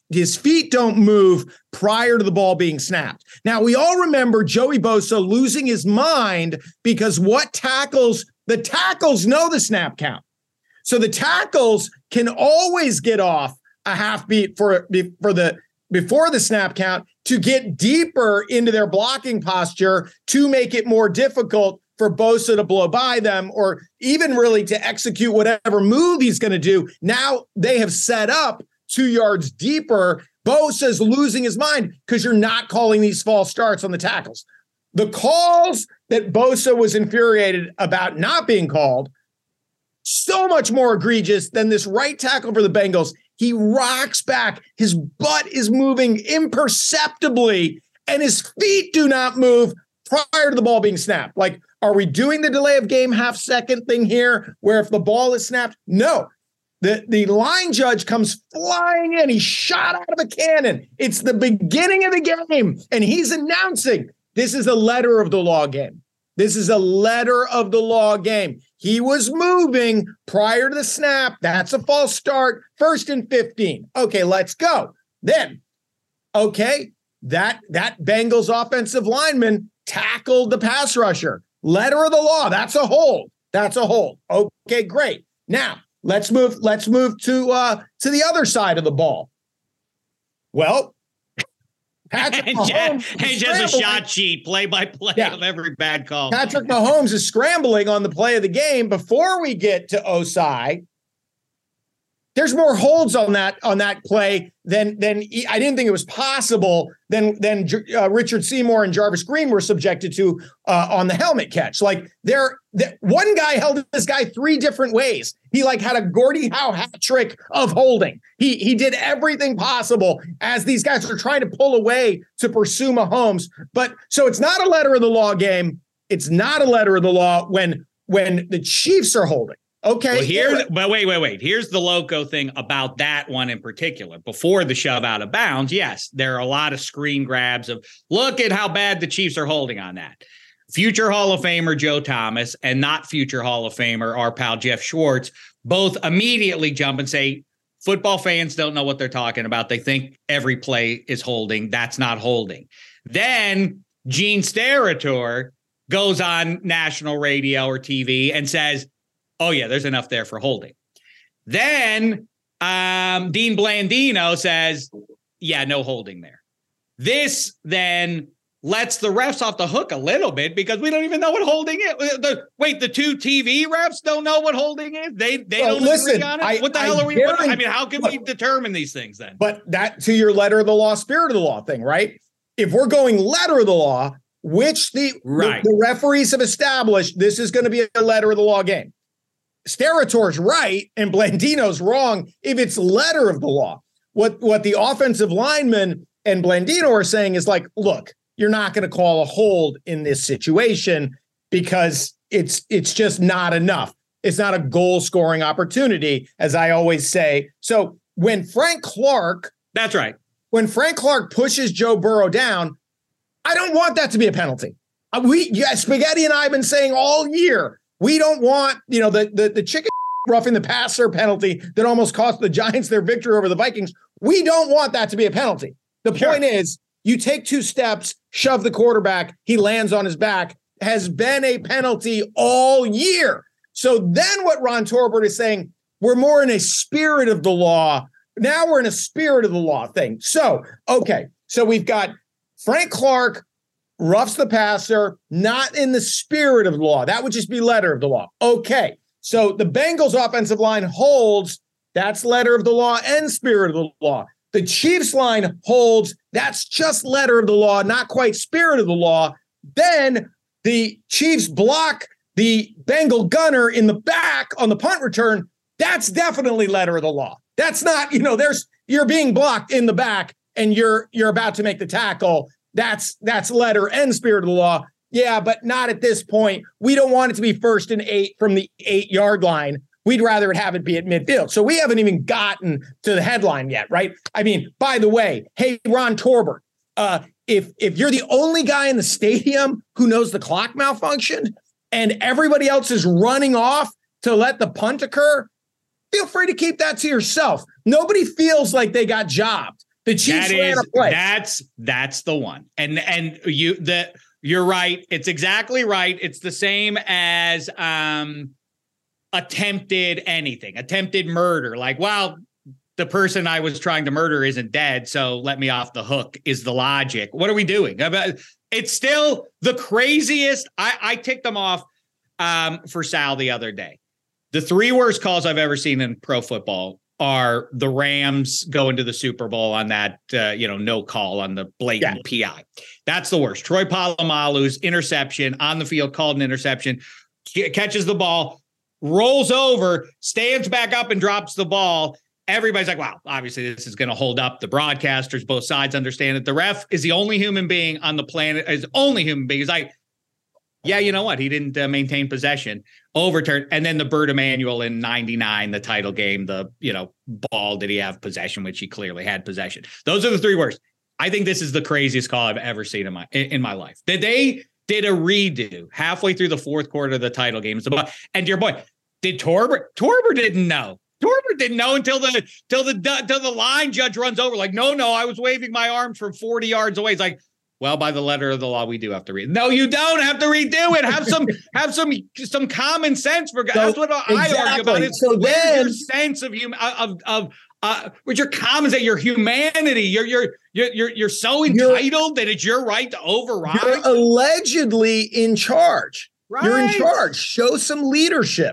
Speaker 3: move prior to the ball being snapped. Now, we all remember Joey Bosa losing his mind because the tackles know the snap count. So the tackles can always get off a half beat before the snap count to get deeper into their blocking posture to make it more difficult for Bosa to blow by them or even really to execute whatever move he's going to do. Now they have set up 2 yards deeper. Bosa's losing his mind because you're not calling these false starts on the tackles. The calls that Bosa was infuriated about not being called, so much more egregious than this right tackle for the Bengals. He rocks back. His butt is moving imperceptibly, and his feet do not move prior to the ball being snapped. Like, are we doing the delay of game half-second thing here, where if the ball is snapped? No. The line judge comes flying in. He's shot out of a cannon. It's the beginning of the game, and he's announcing this is a letter of the law game. This is a letter of the law game. He was moving prior to the snap. That's a false start. 1st and 15. Okay, let's go. Then, okay, that Bengals offensive lineman tackled the pass rusher. Letter of the law. That's a hold. That's a hold. Okay, great. Now, let's move to the other side of the ball. Well, Patrick Mahomes
Speaker 1: and just a shot sheet, play-by-play of every bad call.
Speaker 3: Patrick Mahomes is scrambling on the play of the game before we get to Osai. There's more holds on that play than I didn't think it was possible than Richard Seymour and Jarvis Green were subjected to on the helmet catch. Like one guy held this guy 3 different ways. He like had a Gordie Howe hat trick of holding. He did everything possible as these guys are trying to pull away to pursue Mahomes. But so it's not a letter of the law game. It's not a letter of the law when the Chiefs are holding. Okay.
Speaker 1: Well, but wait. Here's the loco thing about that one in particular. Before the shove out of bounds, yes, there are a lot of screen grabs of look at how bad the Chiefs are holding on that. Future Hall of Famer Joe Thomas and not future Hall of Famer our pal Jeff Schwartz both immediately jump and say, football fans don't know what they're talking about. They think every play is holding. That's not holding. Then Gene Steratore goes on national radio or TV and says, oh, yeah, there's enough there for holding. Then Dean Blandino says, yeah, no holding there. This then lets the refs off the hook a little bit because we don't even know what holding is. The 2 TV refs don't know what holding is? They don't agree on it? What the hell are we doing? I mean, how can we determine these things then?
Speaker 3: But that to your letter of the law, spirit of the law thing, right? If we're going letter of the law, which the referees have established, this is going to be a letter of the law game. Steratore's right and Blandino's wrong if it's letter of the law. What the offensive lineman and Blandino are saying is like, look, you're not going to call a hold in this situation because it's just not enough. It's not a goal scoring opportunity, as I always say. So when Frank Clark,
Speaker 1: that's right.
Speaker 3: When Frank Clark pushes Joe Burrow down, I don't want that to be a penalty. Spaghetti and I have been saying all year, we don't want, the chicken roughing the passer penalty that almost cost the Giants their victory over the Vikings. We don't want that to be a penalty. The point is, you take 2 steps, shove the quarterback, he lands on his back, has been a penalty all year. So then what Ron Torbert is saying, we're more in a spirit of the law. Now we're in a spirit of the law thing. So we've got Frank Clark roughs the passer, not in the spirit of the law. That would just be letter of the law. Okay. So the Bengals offensive line holds, that's letter of the law and spirit of the law. The Chiefs line holds, that's just letter of the law, not quite spirit of the law. Then the Chiefs block the Bengal gunner in the back on the punt return. That's definitely letter of the law. That's not, you're being blocked in the back and you're about to make the tackle. That's letter and spirit of the law. Yeah, but not at this point. We don't want it to be 1st and 8 from the 8-yard line. We'd rather have it be at midfield. So we haven't even gotten to the headline yet, right? I mean, by the way, hey, Ron Torbert, if you're the only guy in the stadium who knows the clock malfunctioned and everybody else is running off to let the punt occur, feel free to keep that to yourself. Nobody feels like they got jobbed. The Chiefs ran a play.
Speaker 1: That's the one. And you're right. It's exactly right. It's the same as attempted murder. Like, well, the person I was trying to murder isn't dead, so let me off the hook is the logic. What are we doing? It's still the craziest. I ticked them off for Sal the other day. The 3 worst calls I've ever seen in pro football are the Rams going to the Super Bowl on that, no call on the blatant PI. That's the worst. Troy Polamalu's interception on the field, called an interception, catches the ball, rolls over, stands back up and drops the ball. Everybody's like, wow, obviously this is going to hold up. The broadcasters, both sides understand it. The ref is the only human being on the planet, He's like, yeah, you know what? He didn't maintain possession, overturned. And then the Bert Emanuel in 99, the title game, the, ball, did he have possession, which he clearly had possession. Those are the 3 worst. I think this is the craziest call I've ever seen in my life. They did a redo halfway through the 4th quarter of the title game. And to your point, did Torbert didn't know. Torbert didn't know until the line judge runs over. Like, no, I was waving my arms from 40 yards away. It's like, well, by the letter of the law, we do have to read. No, you don't have to redo it. Have some common sense for guys. That's what I argue about. It's so then your sense of with your common sense, your humanity. You're so entitled that it's your right to override.
Speaker 3: You're allegedly in charge. Right. You're in charge. Show some leadership.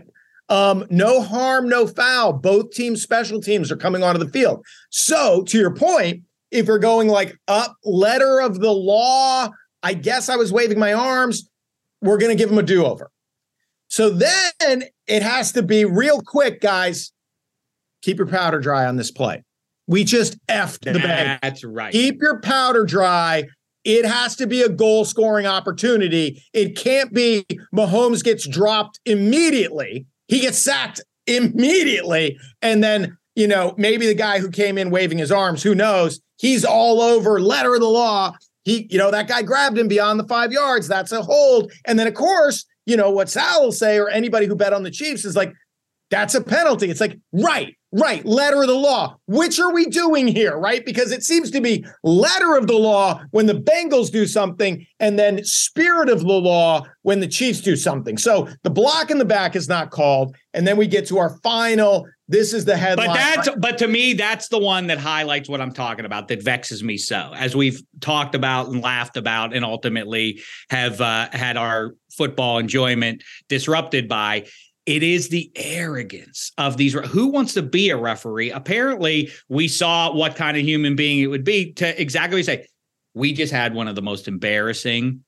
Speaker 3: No harm, no foul. Both teams' special teams are coming onto the field. So to your point, if you're going like up letter of the law, I guess I was waving my arms, we're going to give them a do-over. So then it has to be real quick, guys. Keep your powder dry on this play. We just effed the bag.
Speaker 1: That's right.
Speaker 3: Keep your powder dry. It has to be a goal-scoring opportunity. It can't be Mahomes gets dropped immediately. He gets sacked immediately. And then, maybe the guy who came in waving his arms, who knows, he's all over letter of the law. That guy grabbed him beyond the 5 yards. That's a hold. And then, of course, what Sal will say, or anybody who bet on the Chiefs, is like, that's a penalty. It's like, right, letter of the law. Which are we doing here, right? Because it seems to be letter of the law when the Bengals do something, and then spirit of the law when the Chiefs do something. So the block in the back is not called. And then we get to our final. This is the headline.
Speaker 1: But to me, that's the one that highlights what I'm talking about, that vexes me so. As we've talked about and laughed about and ultimately have had our football enjoyment disrupted by, it is the arrogance of these. Who wants to be a referee? Apparently, we saw what kind of human being it would be to exactly say, we just had one of the most embarrassing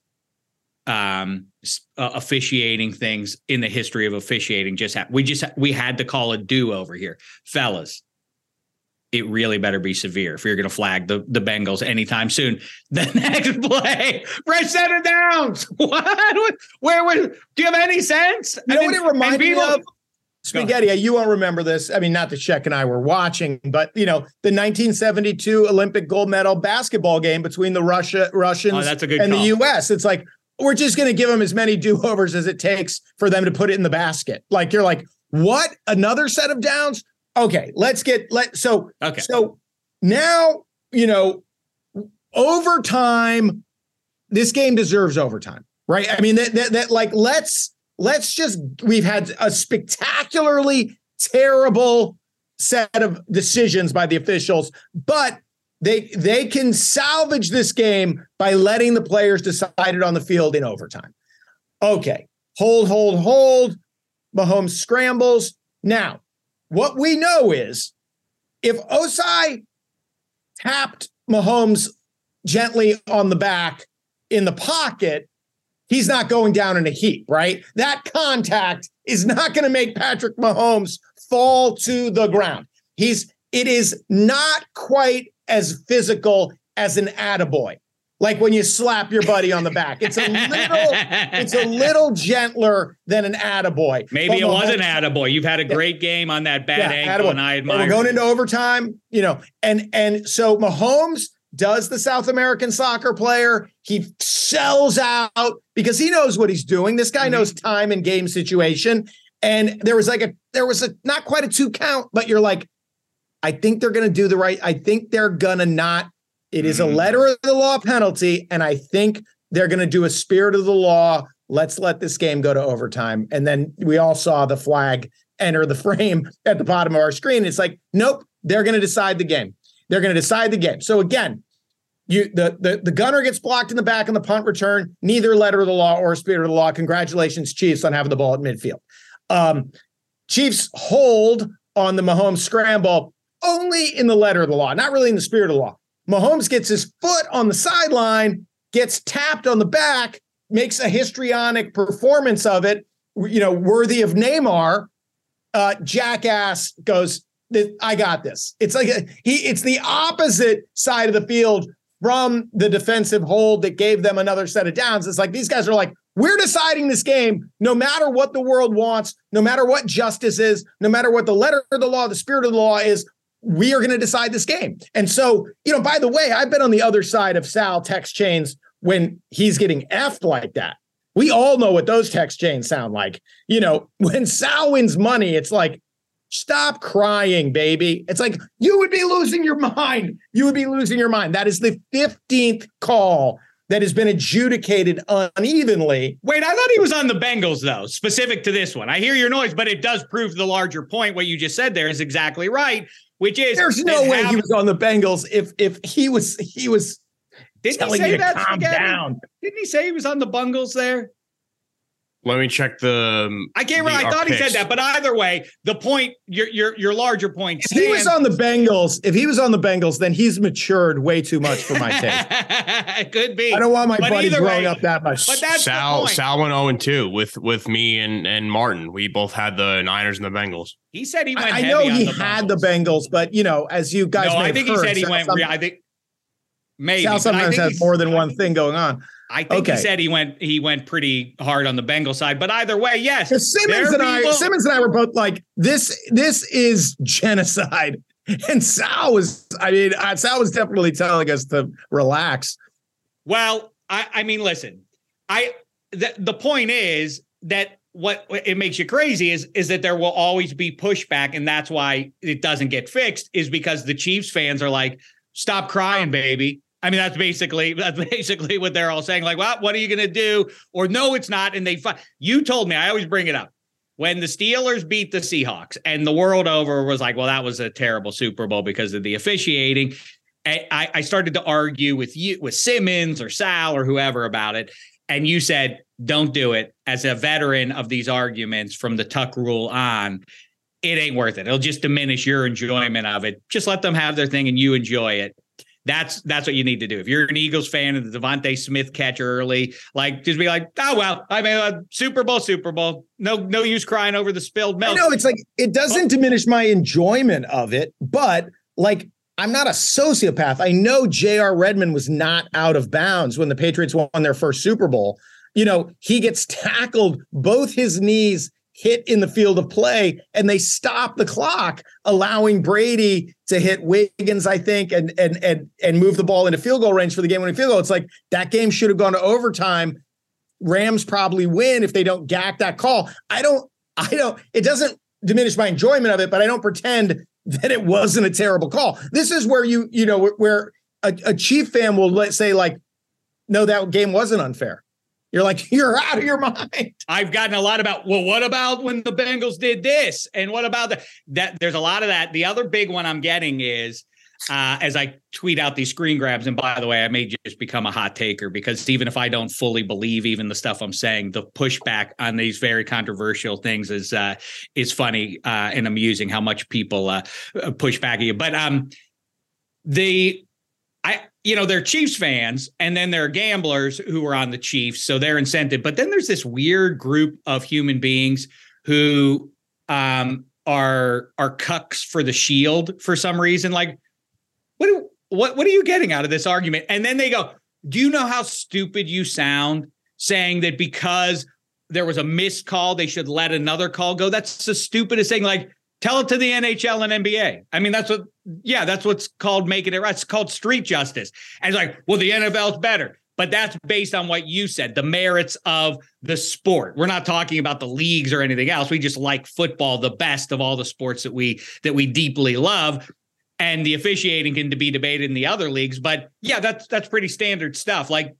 Speaker 1: officiating things in the history of officiating. We had to call a do-over here. Fellas, it really better be severe if you're going to flag the Bengals anytime soon. The next play, fresh set of downs. What? Where do you have any sense?
Speaker 3: What it reminded me of? Spaghetti, you won't remember this. I mean, not that Sheck and I were watching, but, the 1972 Olympic gold medal basketball game between the Russians and the U.S. It's like, we're just going to give them as many do-overs as it takes for them to put it in the basket. Like, you're like, what? Another set of downs? Okay, so now, overtime, this game deserves overtime, right? I mean, we've had a spectacularly terrible set of decisions by the officials, but they can salvage this game by letting the players decide it on the field in overtime. Okay, hold. Mahomes scrambles. Now, what we know is if Osai tapped Mahomes gently on the back in the pocket, he's not going down in a heap, right? That contact is not going to make Patrick Mahomes fall to the ground. It is not quite as physical as an attaboy. Like when you slap your buddy on the back. It's a little gentler than an attaboy.
Speaker 1: Maybe it was an attaboy. You've had a great game on that bad ankle, and I admire.
Speaker 3: We're going into overtime, and so Mahomes does the South American soccer player. He sells out because he knows what he's doing. This guy knows time and game situation. And there was not quite a 2 count, but you're like, I think they're going to do the right. I think they're going to not. It is a letter of the law penalty, and I think they're going to do a spirit of the law. Let's let this game go to overtime. And then we all saw the flag enter the frame at the bottom of our screen. It's like, nope, they're going to decide the game. They're going to decide the game. So again, the gunner gets blocked in the back on the punt return. Neither letter of the law or spirit of the law. Congratulations, Chiefs, on having the ball at midfield. Chiefs hold on the Mahomes scramble only in the letter of the law, not really in the spirit of the law. Mahomes gets his foot on the sideline, gets tapped on the back, makes a histrionic performance of it, worthy of Neymar. Jackass goes, I got this. It's like it's the opposite side of the field from the defensive hold that gave them another set of downs. It's like these guys are like, we're deciding this game no matter what the world wants, no matter what justice is, no matter what the letter of the law, the spirit of the law is. We are going to decide this game. And so, by the way, I've been on the other side of Sal text chains when he's getting effed like that. We all know what those text chains sound like. When Sal wins money, it's like, stop crying, baby. It's like, you would be losing your mind. You would be losing your mind. That is the 15th call that has been adjudicated unevenly.
Speaker 1: Wait, I thought he was on the Bengals, though, specific to this one. I hear your noise, but it does prove the larger point. What you just said there is exactly right. Which is,
Speaker 3: there's no way he was on the Bengals if he was
Speaker 1: didn't
Speaker 3: telling
Speaker 1: he say
Speaker 3: you to
Speaker 1: that,
Speaker 3: calm down.
Speaker 1: Didn't he say he was on the Bungles there?
Speaker 4: Let me check the.
Speaker 1: I can't remember. I thought he said that, but either way, the point, your larger point.
Speaker 3: If he was on the Bengals, then he's matured way too much for my taste.
Speaker 1: It could be.
Speaker 3: I don't want my buddy growing up that much.
Speaker 1: But that's
Speaker 4: Sal went 0-2 with me and Martin. We both had the Niners and the Bengals.
Speaker 1: He said he went.
Speaker 3: I know he had the Bengals, but as you guys,
Speaker 1: I think he said he went. I think maybe
Speaker 3: Sal sometimes has more than one thing going on.
Speaker 1: I think he said he went pretty hard on the Bengal side, but either way, yes.
Speaker 3: Simmons and I were both like, this is genocide. And Sal was definitely telling us to relax.
Speaker 1: Well, I mean, listen, the point is that what it makes you crazy is that there will always be pushback, and that's why it doesn't get fixed, is because the Chiefs fans are like, stop crying, baby. I mean, that's basically what they're all saying. Like, well, what are you going to do? Or no, it's not. And you told me, I always bring it up. When the Steelers beat the Seahawks and the world over was like, well, that was a terrible Super Bowl because of the officiating. I started to argue with Simmons or Sal or whoever about it. And you said, don't do it. As a veteran of these arguments from the Tuck rule on, it ain't worth it. It'll just diminish your enjoyment of it. Just let them have their thing and you enjoy it. That's what you need to do. If you're an Eagles fan and the Devontae Smith catch early, like just be like, oh, well, I mean, Super Bowl. No use crying over the spilled milk.
Speaker 3: I know, it's like, it doesn't diminish my enjoyment of it, but like, I'm not a sociopath. I know J.R. Redmond was not out of bounds when the Patriots won their first Super Bowl. He gets tackled, both his knees hit in the field of play, and they stop the clock, allowing Brady to hit Wiggins, I think, and move the ball into field goal range for the game-winning field goal. It's like that game should have gone to overtime. Rams probably win if they don't gack that call. I don't. It doesn't diminish my enjoyment of it, but I don't pretend that it wasn't a terrible call. This is where where a Chief fan will say like, no, that game wasn't unfair. You're like, you're out of your mind.
Speaker 1: I've gotten a lot about, well, what about when the Bengals did this? And what about that? There's a lot of that. The other big one I'm getting is, as I tweet out these screen grabs, and by the way, I may just become a hot taker because even if I don't fully believe even the stuff I'm saying, the pushback on these very controversial things is funny and amusing how much people push back at you. But they're Chiefs fans, and then there are gamblers who are on the Chiefs, so they're incented. But then there's this weird group of human beings who are cucks for the shield for some reason. Like, what are you getting out of this argument? And then they go, do you know how stupid you sound saying that because there was a missed call, they should let another call go? That's the stupidest thing. Like, tell it to the NHL and NBA. I mean, that's what's called making it right. It's called street justice. And it's like, well, the NFL's better. But that's based on what you said, the merits of the sport. We're not talking about the leagues or anything else. We just like football the best of all the sports that we deeply love. And the officiating can be debated in the other leagues. But yeah, that's pretty standard stuff. Like,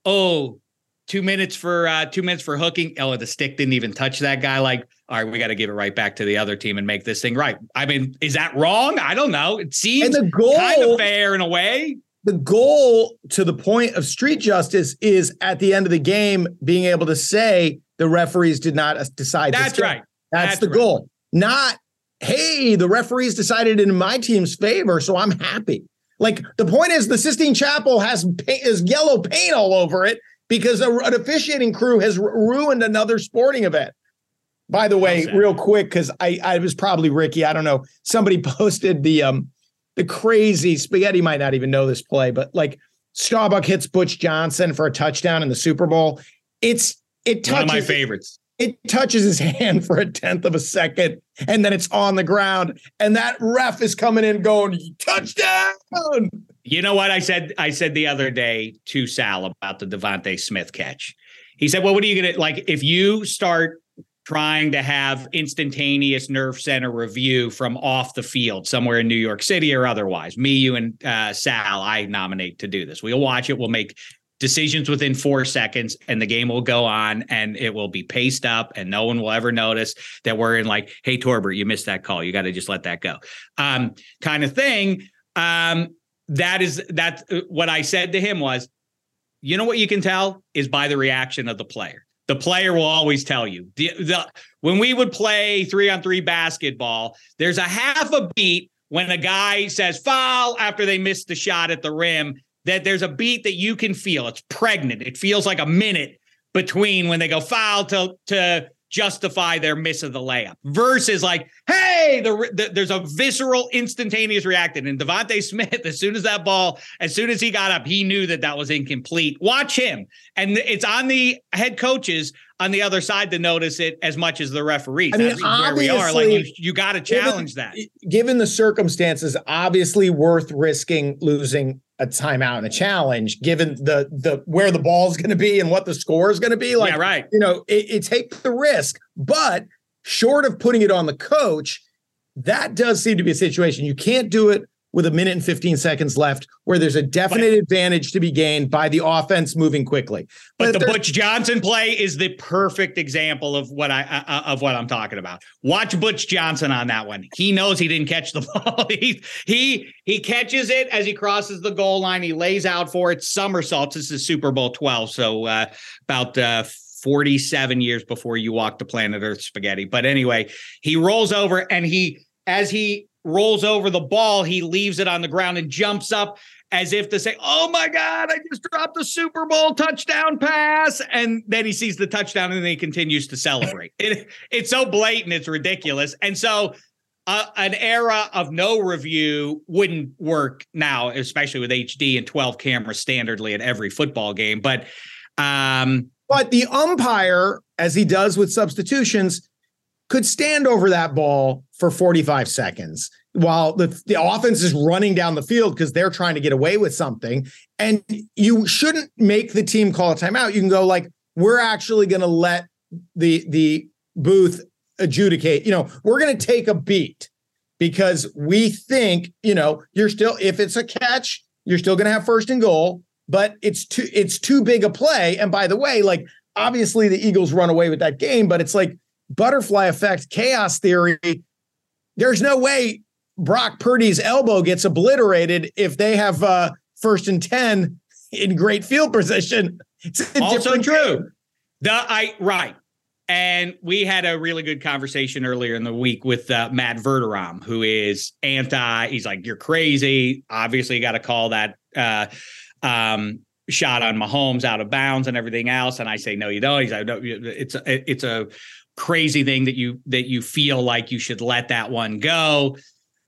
Speaker 1: 2 minutes for hooking. Oh, the stick didn't even touch that guy. Like, all right, we got to give it right back to the other team and make this thing right. I mean, is that wrong? I don't know. It seems kind of fair in a way.
Speaker 3: The goal, to the point of street justice, is at the end of the game being able to say the referees did not decide.
Speaker 1: That's right.
Speaker 3: That's the goal. Not, hey, the referees decided in my team's favor, so I'm happy. Like, the point is the Sistine Chapel has yellow paint all over it because an officiating crew has ruined another sporting event. By the way, real quick, because I was probably Ricky. I don't know. Somebody posted the crazy Spaghetti might not even know this play, but like Starbuck hits Butch Johnson for a touchdown in the Super Bowl. It touches
Speaker 1: one of my favorites.
Speaker 3: It touches his hand for a 1/10 of a second, and then it's on the ground, and that ref is coming in going, touchdown.
Speaker 1: You know what I said? I said the other day to Sal about the Devontae Smith catch. He said, well, what are you going to, like, if you start trying to have instantaneous nerve center review from off the field somewhere in New York City or otherwise, me, you, and Sal, I nominate to do this. We'll watch it. We'll make decisions within 4 seconds, and the game will go on, and it will be paced up, and no one will ever notice that we're in like, hey, Torbert, you missed that call. You got to just let that go. Kind of thing. That's what I said to him was, you know what you can tell is by the reaction of the player. The player will always tell you. When we would play 3-on-3 basketball, there's a half a beat when a guy says foul after they missed the shot at the rim, that there's a beat that you can feel. It's pregnant. It feels like a minute between when they go foul to justify their miss of the layup versus like, hey, there's a visceral instantaneous reaction. And Devontae Smith, as soon as he got up, he knew that was incomplete. Watch him. And it's on the head coaches on the other side to notice it as much as the referees.
Speaker 3: I mean,
Speaker 1: that's where we are. Like you got to challenge that.
Speaker 3: Given the circumstances, obviously worth risking losing a timeout and a challenge, given the where the ball's going to be and what the score is going to be. Like,
Speaker 1: yeah, right.
Speaker 3: It takes the risk, but short of putting it on the coach, that does seem to be a situation. You can't do it with 1 minute and 15 seconds left where there's a definite advantage to be gained by the offense moving quickly.
Speaker 1: But the Butch Johnson play is the perfect example of what I'm talking about. Watch Butch Johnson on that one. He knows he didn't catch the ball. He catches it as he crosses the goal line. He lays out for it, somersaults. This is Super Bowl 12. So about 47 years before you walked the planet Earth, Spaghetti. But anyway, he rolls over and as he rolls over the ball, he leaves it on the ground and jumps up as if to say, oh my God, I just dropped the Super Bowl touchdown pass. And then he sees the touchdown and then he continues to celebrate. It's so blatant, it's ridiculous. And so an era of no review wouldn't work now, especially with HD and 12 cameras standardly at every football game. But
Speaker 3: the umpire, as he does with substitutions, could stand over that ball for 45 seconds while the offense is running down the field because they're trying to get away with something. And you shouldn't make the team call a timeout. You can go like, we're actually going to let the booth adjudicate. We're going to take a beat because we think, you're still, if it's a catch, you're still going to have first and goal, but it's too big a play. And by the way, like, obviously the Eagles run away with that game, but it's like, butterfly effect, chaos theory. There's no way Brock Purdy's elbow gets obliterated if they have first and 10 in great field position. It's
Speaker 1: also true.
Speaker 3: Game.
Speaker 1: Right. And we had a really good conversation earlier in the week with Matt Verderam, who is he's like, you're crazy. Obviously, you got to call that shot on Mahomes out of bounds and everything else. And I say, no, you don't. He's like, no, it's a crazy thing that you feel like you should let that one go.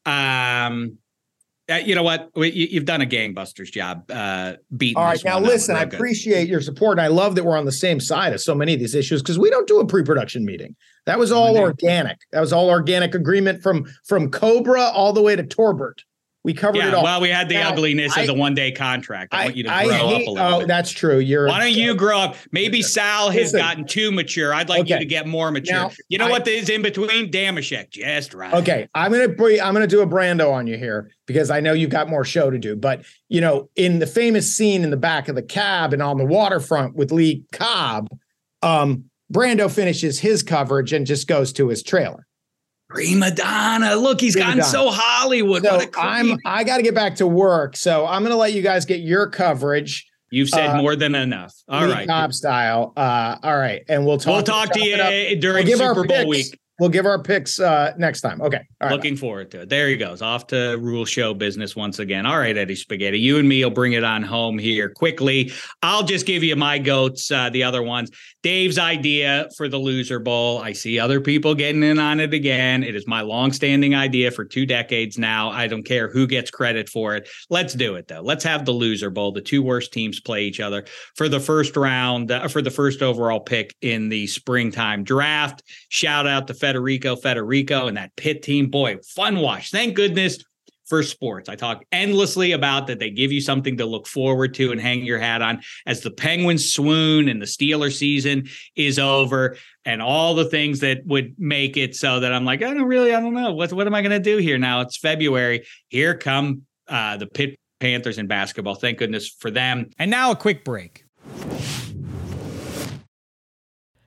Speaker 1: You know what? You've done a gangbusters job beating.
Speaker 3: All right, now listen, I appreciate your support. And I love that we're on the same side of so many of these issues because we don't do a pre-production meeting. That was all organic. That was all organic agreement from Cobra all the way to Torbert. We covered it all.
Speaker 1: Well, we had the ugliness of the one-day contract. I want you to grow up a little bit.
Speaker 3: Oh, that's true.
Speaker 1: Why don't you grow up? Maybe Sal has gotten too mature. I'd like you to get more mature. Now, you know what is in between? Damashek, just right.
Speaker 3: Okay, I'm gonna do a Brando on you here because I know you've got more show to do. But in the famous scene in the back of the cab and on the waterfront with Lee Cobb, Brando finishes his coverage and just goes to his trailer.
Speaker 1: Prima donna. Look, he's gotten so Hollywood.
Speaker 3: So I got to get back to work. So I'm going to let you guys get your coverage.
Speaker 1: You've said more than enough. All right.
Speaker 3: Cobb style. All right. And we'll talk
Speaker 1: to you during Super Bowl week.
Speaker 3: We'll give our picks next time. Okay. All right.
Speaker 1: Looking forward to it. There he goes. Off to rule show business once again. All right, Eddie Spaghetti. You and me will bring it on home here quickly. I'll just give you my goats, the other ones. Dave's idea for the Loser Bowl. I see other people getting in on it again. It is my longstanding idea for 2 decades now. I don't care who gets credit for it. Let's do it, though. Let's have the Loser Bowl. The 2 worst teams play each other for the first round, for the first overall pick in the springtime draft. Shout out to Federico and that Pitt team. Boy, fun watch. Thank goodness for sports. I talk endlessly about that. They give you something to look forward to and hang your hat on as the Penguins swoon and the Steelers season is over and all the things that would make it so that I'm like, I don't know. What am I going to do here now? It's February. Here come the Pitt Panthers in basketball. Thank goodness for them.
Speaker 5: And now a quick break.
Speaker 8: Tired of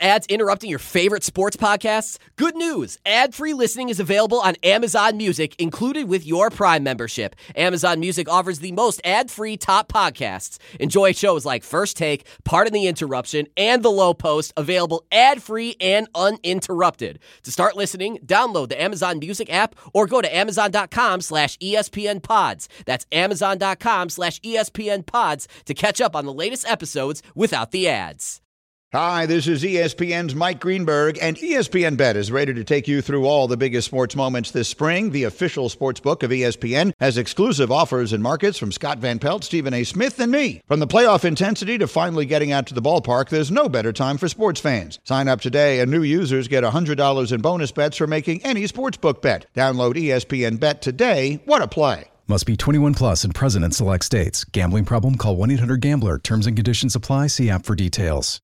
Speaker 8: ads interrupting your favorite sports podcasts? Good news! Ad-free listening is available on Amazon Music, included with your Prime membership. Amazon Music offers the most ad-free top podcasts. Enjoy shows like First Take, Pardon the Interruption, and The Low Post, available ad-free and uninterrupted. To start listening, download the Amazon Music app or go to amazon.com/ESPN Pods. That's amazon.com/ESPN Pods to catch up on the latest episodes without the ads.
Speaker 9: Hi, this is ESPN's Mike Greenberg, and ESPN Bet is ready to take you through all the biggest sports moments this spring. The official sports book of ESPN has exclusive offers and markets from Scott Van Pelt, Stephen A. Smith, and me. From the playoff intensity to finally getting out to the ballpark, there's no better time for sports fans. Sign up today, and new users get $100 in bonus bets for making any sportsbook bet. Download ESPN Bet today. What a play.
Speaker 6: Must be 21 plus and present in select states. Gambling problem? Call 1-800-GAMBLER. Terms and conditions apply. See app for details.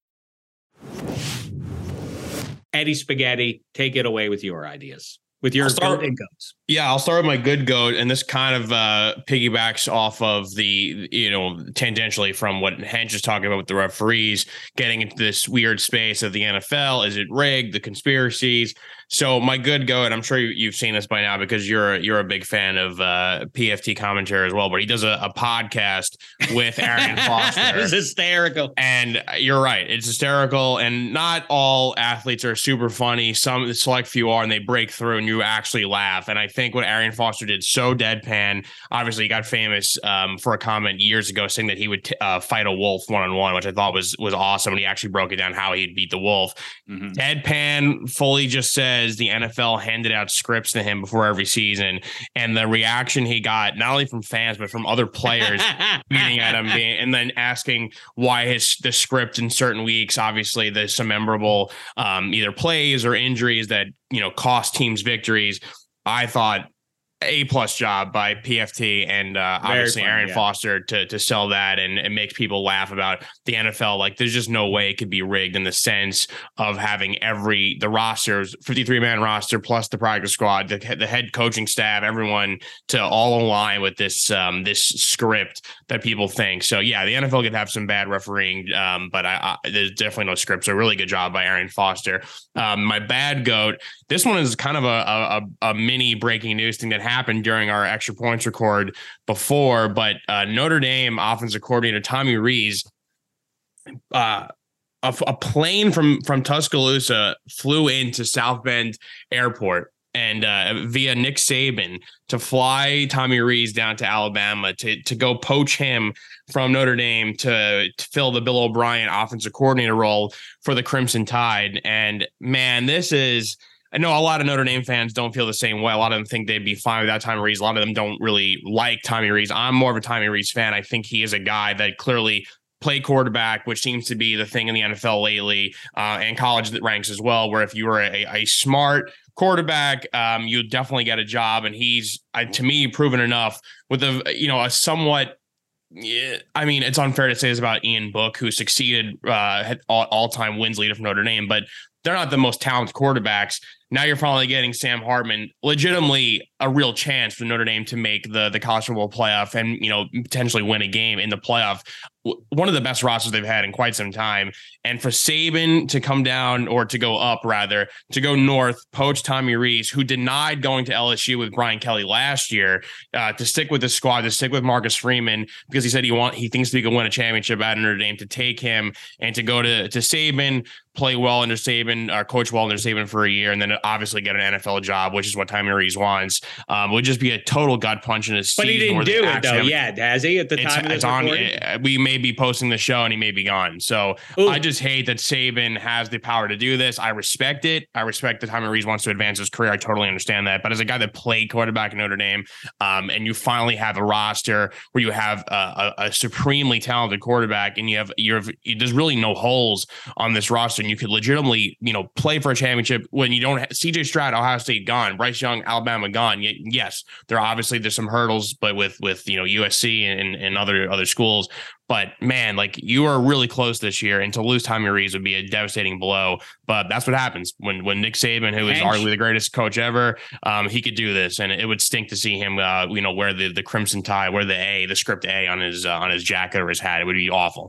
Speaker 1: Eddie Spaghetti, take it away with your ideas, with your goat and goats.
Speaker 4: Yeah, I'll start with my good goat, and this kind of piggybacks off of the, tangentially from what Hench is talking about with the referees, getting into this weird space of the NFL. Is it rigged? The conspiracies. So my good goat, I'm sure you've seen this by now because you're a big fan of PFT commentary as well, but he does a podcast with Arian Foster.
Speaker 1: It's hysterical.
Speaker 4: And you're right. It's hysterical. And not all athletes are super funny. Some select few are, and they break through and you actually laugh. And I think what Arian Foster did so deadpan, obviously he got famous for a comment years ago saying that he would fight a wolf one-on-one, which I thought was awesome. And he actually broke it down how he'd beat the wolf. Mm-hmm. Deadpan fully just said, the NFL handed out scripts to him before every season, and the reaction he got not only from fans but from other players tweeting at him and then asking why the script in certain weeks, obviously there's some memorable either plays or injuries that cost teams victories. I thought A+ job by PFT and obviously Arian Foster to sell that and make people laugh about the NFL. Like, there's just no way it could be rigged in the sense of having the rosters, 53-man roster plus the practice squad, the head coaching staff, everyone to all align with this script that people think. So yeah, the NFL could have some bad refereeing, but there's definitely no script. So really good job by Arian Foster. My bad goat. This one is kind of a mini breaking news thing that happened during our extra points record before, but Notre Dame offensive coordinator Tommy Rees, a plane from Tuscaloosa flew into South Bend Airport and via Nick Saban to fly Tommy Rees down to Alabama to go poach him from Notre Dame to fill the Bill O'Brien offensive coordinator role for the Crimson Tide. And man, I know a lot of Notre Dame fans don't feel the same way. A lot of them think they'd be fine without Tommy Rees. A lot of them don't really like Tommy Rees. I'm more of a Tommy Rees fan. I think he is a guy that clearly played quarterback, which seems to be the thing in the NFL lately, and college ranks as well, where if you were a smart quarterback, you definitely get a job. And he's, to me, proven enough with a somewhat, I mean, it's unfair to say this about Ian Book, who succeeded all-time wins leader for Notre Dame, but they're not the most talented quarterbacks. Now you're finally getting Sam Hartman, legitimately a real chance for Notre Dame to make the college football playoff and, potentially win a game in the playoff. One of the best rosters they've had in quite some time. And for Saban to come down, or to go up rather, to go north, poach Tommy Rees, who denied going to LSU with Brian Kelly last year, to stick with the squad, to stick with Marcus Freeman, because he said he thinks he can win a championship at Notre Dame, to take him and to go to Saban, play well under Saban, or coach well under Saban for a year, and then obviously get an NFL job, which is what Tommy Rees wants. Would just be a total gut punch in his season.
Speaker 1: But he didn't do it though yet, has he? At the time of this recording?
Speaker 4: We may be posting the show and he may be gone. So I just hate that Saban has the power to do this. I respect it. I respect that Tommy Rees wants to advance his career. I totally understand that. But as a guy that played quarterback in Notre Dame, and you finally have a roster where you have a supremely talented quarterback, and there's really no holes on this roster, and you could legitimately, play for a championship when you don't have CJ Stroud, Ohio State gone, Bryce Young, Alabama gone. Yes, there's some hurdles, but with USC and other schools. But man, you are really close this year, and to lose Tommy Rees would be a devastating blow. But that's what happens when Nick Saban, who is arguably the greatest coach ever, he could do this, and it would stink to see him, wear the Crimson Tide, wear the script A on his jacket or his hat. It would be awful.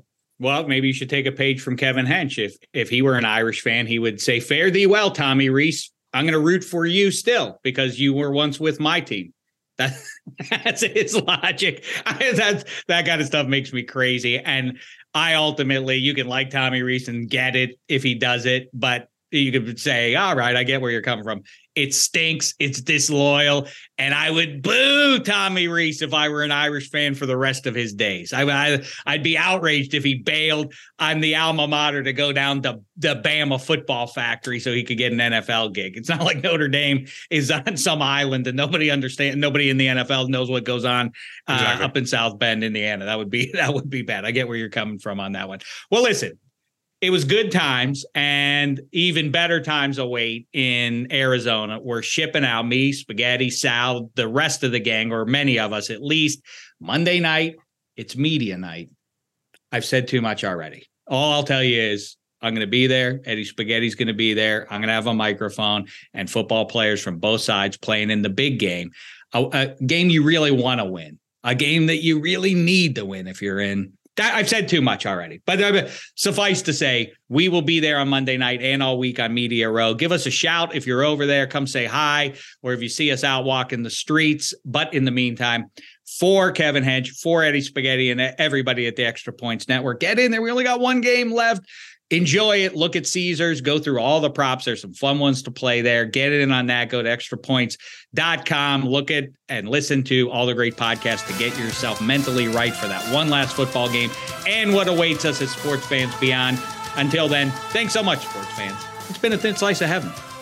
Speaker 1: Well, maybe you should take a page from Kevin Hench. If he were an Irish fan, he would say, fare thee well, Tommy Rees. I'm going to root for you still because you were once with my team. That's his logic. That kind of stuff makes me crazy. And I ultimately, you can like Tommy Rees and get it if he does it, but you could say, all right, I get where you're coming from. It stinks. It's disloyal. And I would boo Tommy Rees if I were an Irish fan for the rest of his days. I'd be outraged if he bailed on the alma mater to go down to the Bama football factory so he could get an NFL gig. It's not like Notre Dame is on some island and nobody in the NFL knows what goes on up in South Bend, Indiana. That would be bad. I get where you're coming from on that one. Well, listen. It was good times and even better times await in Arizona. We're shipping out me, Spaghetti, Sal, the rest of the gang, or many of us at least. Monday night, it's media night. I've said too much already. All I'll tell you is I'm going to be there. Eddie Spaghetti's going to be there. I'm going to have a microphone and football players from both sides playing in the big game, a game you really want to win, a game that you really need to win if you're in. I've said too much already, but suffice to say, we will be there on Monday night and all week on Media Row. Give us a shout if you're over there. Come say hi, or if you see us out walking the streets. But in the meantime, for Kevin Hench, for Eddie Spaghetti, and everybody at the Extra Points Network, get in there. We only got one game left. Enjoy it. Look at Caesars. Go through all the props. There's some fun ones to play there. Get in on that. Go to extrapoints.com. Look at and listen to all the great podcasts to get yourself mentally right for that one last football game and what awaits us as sports fans beyond. Until then, thanks so much, sports fans. It's been a thin slice of heaven.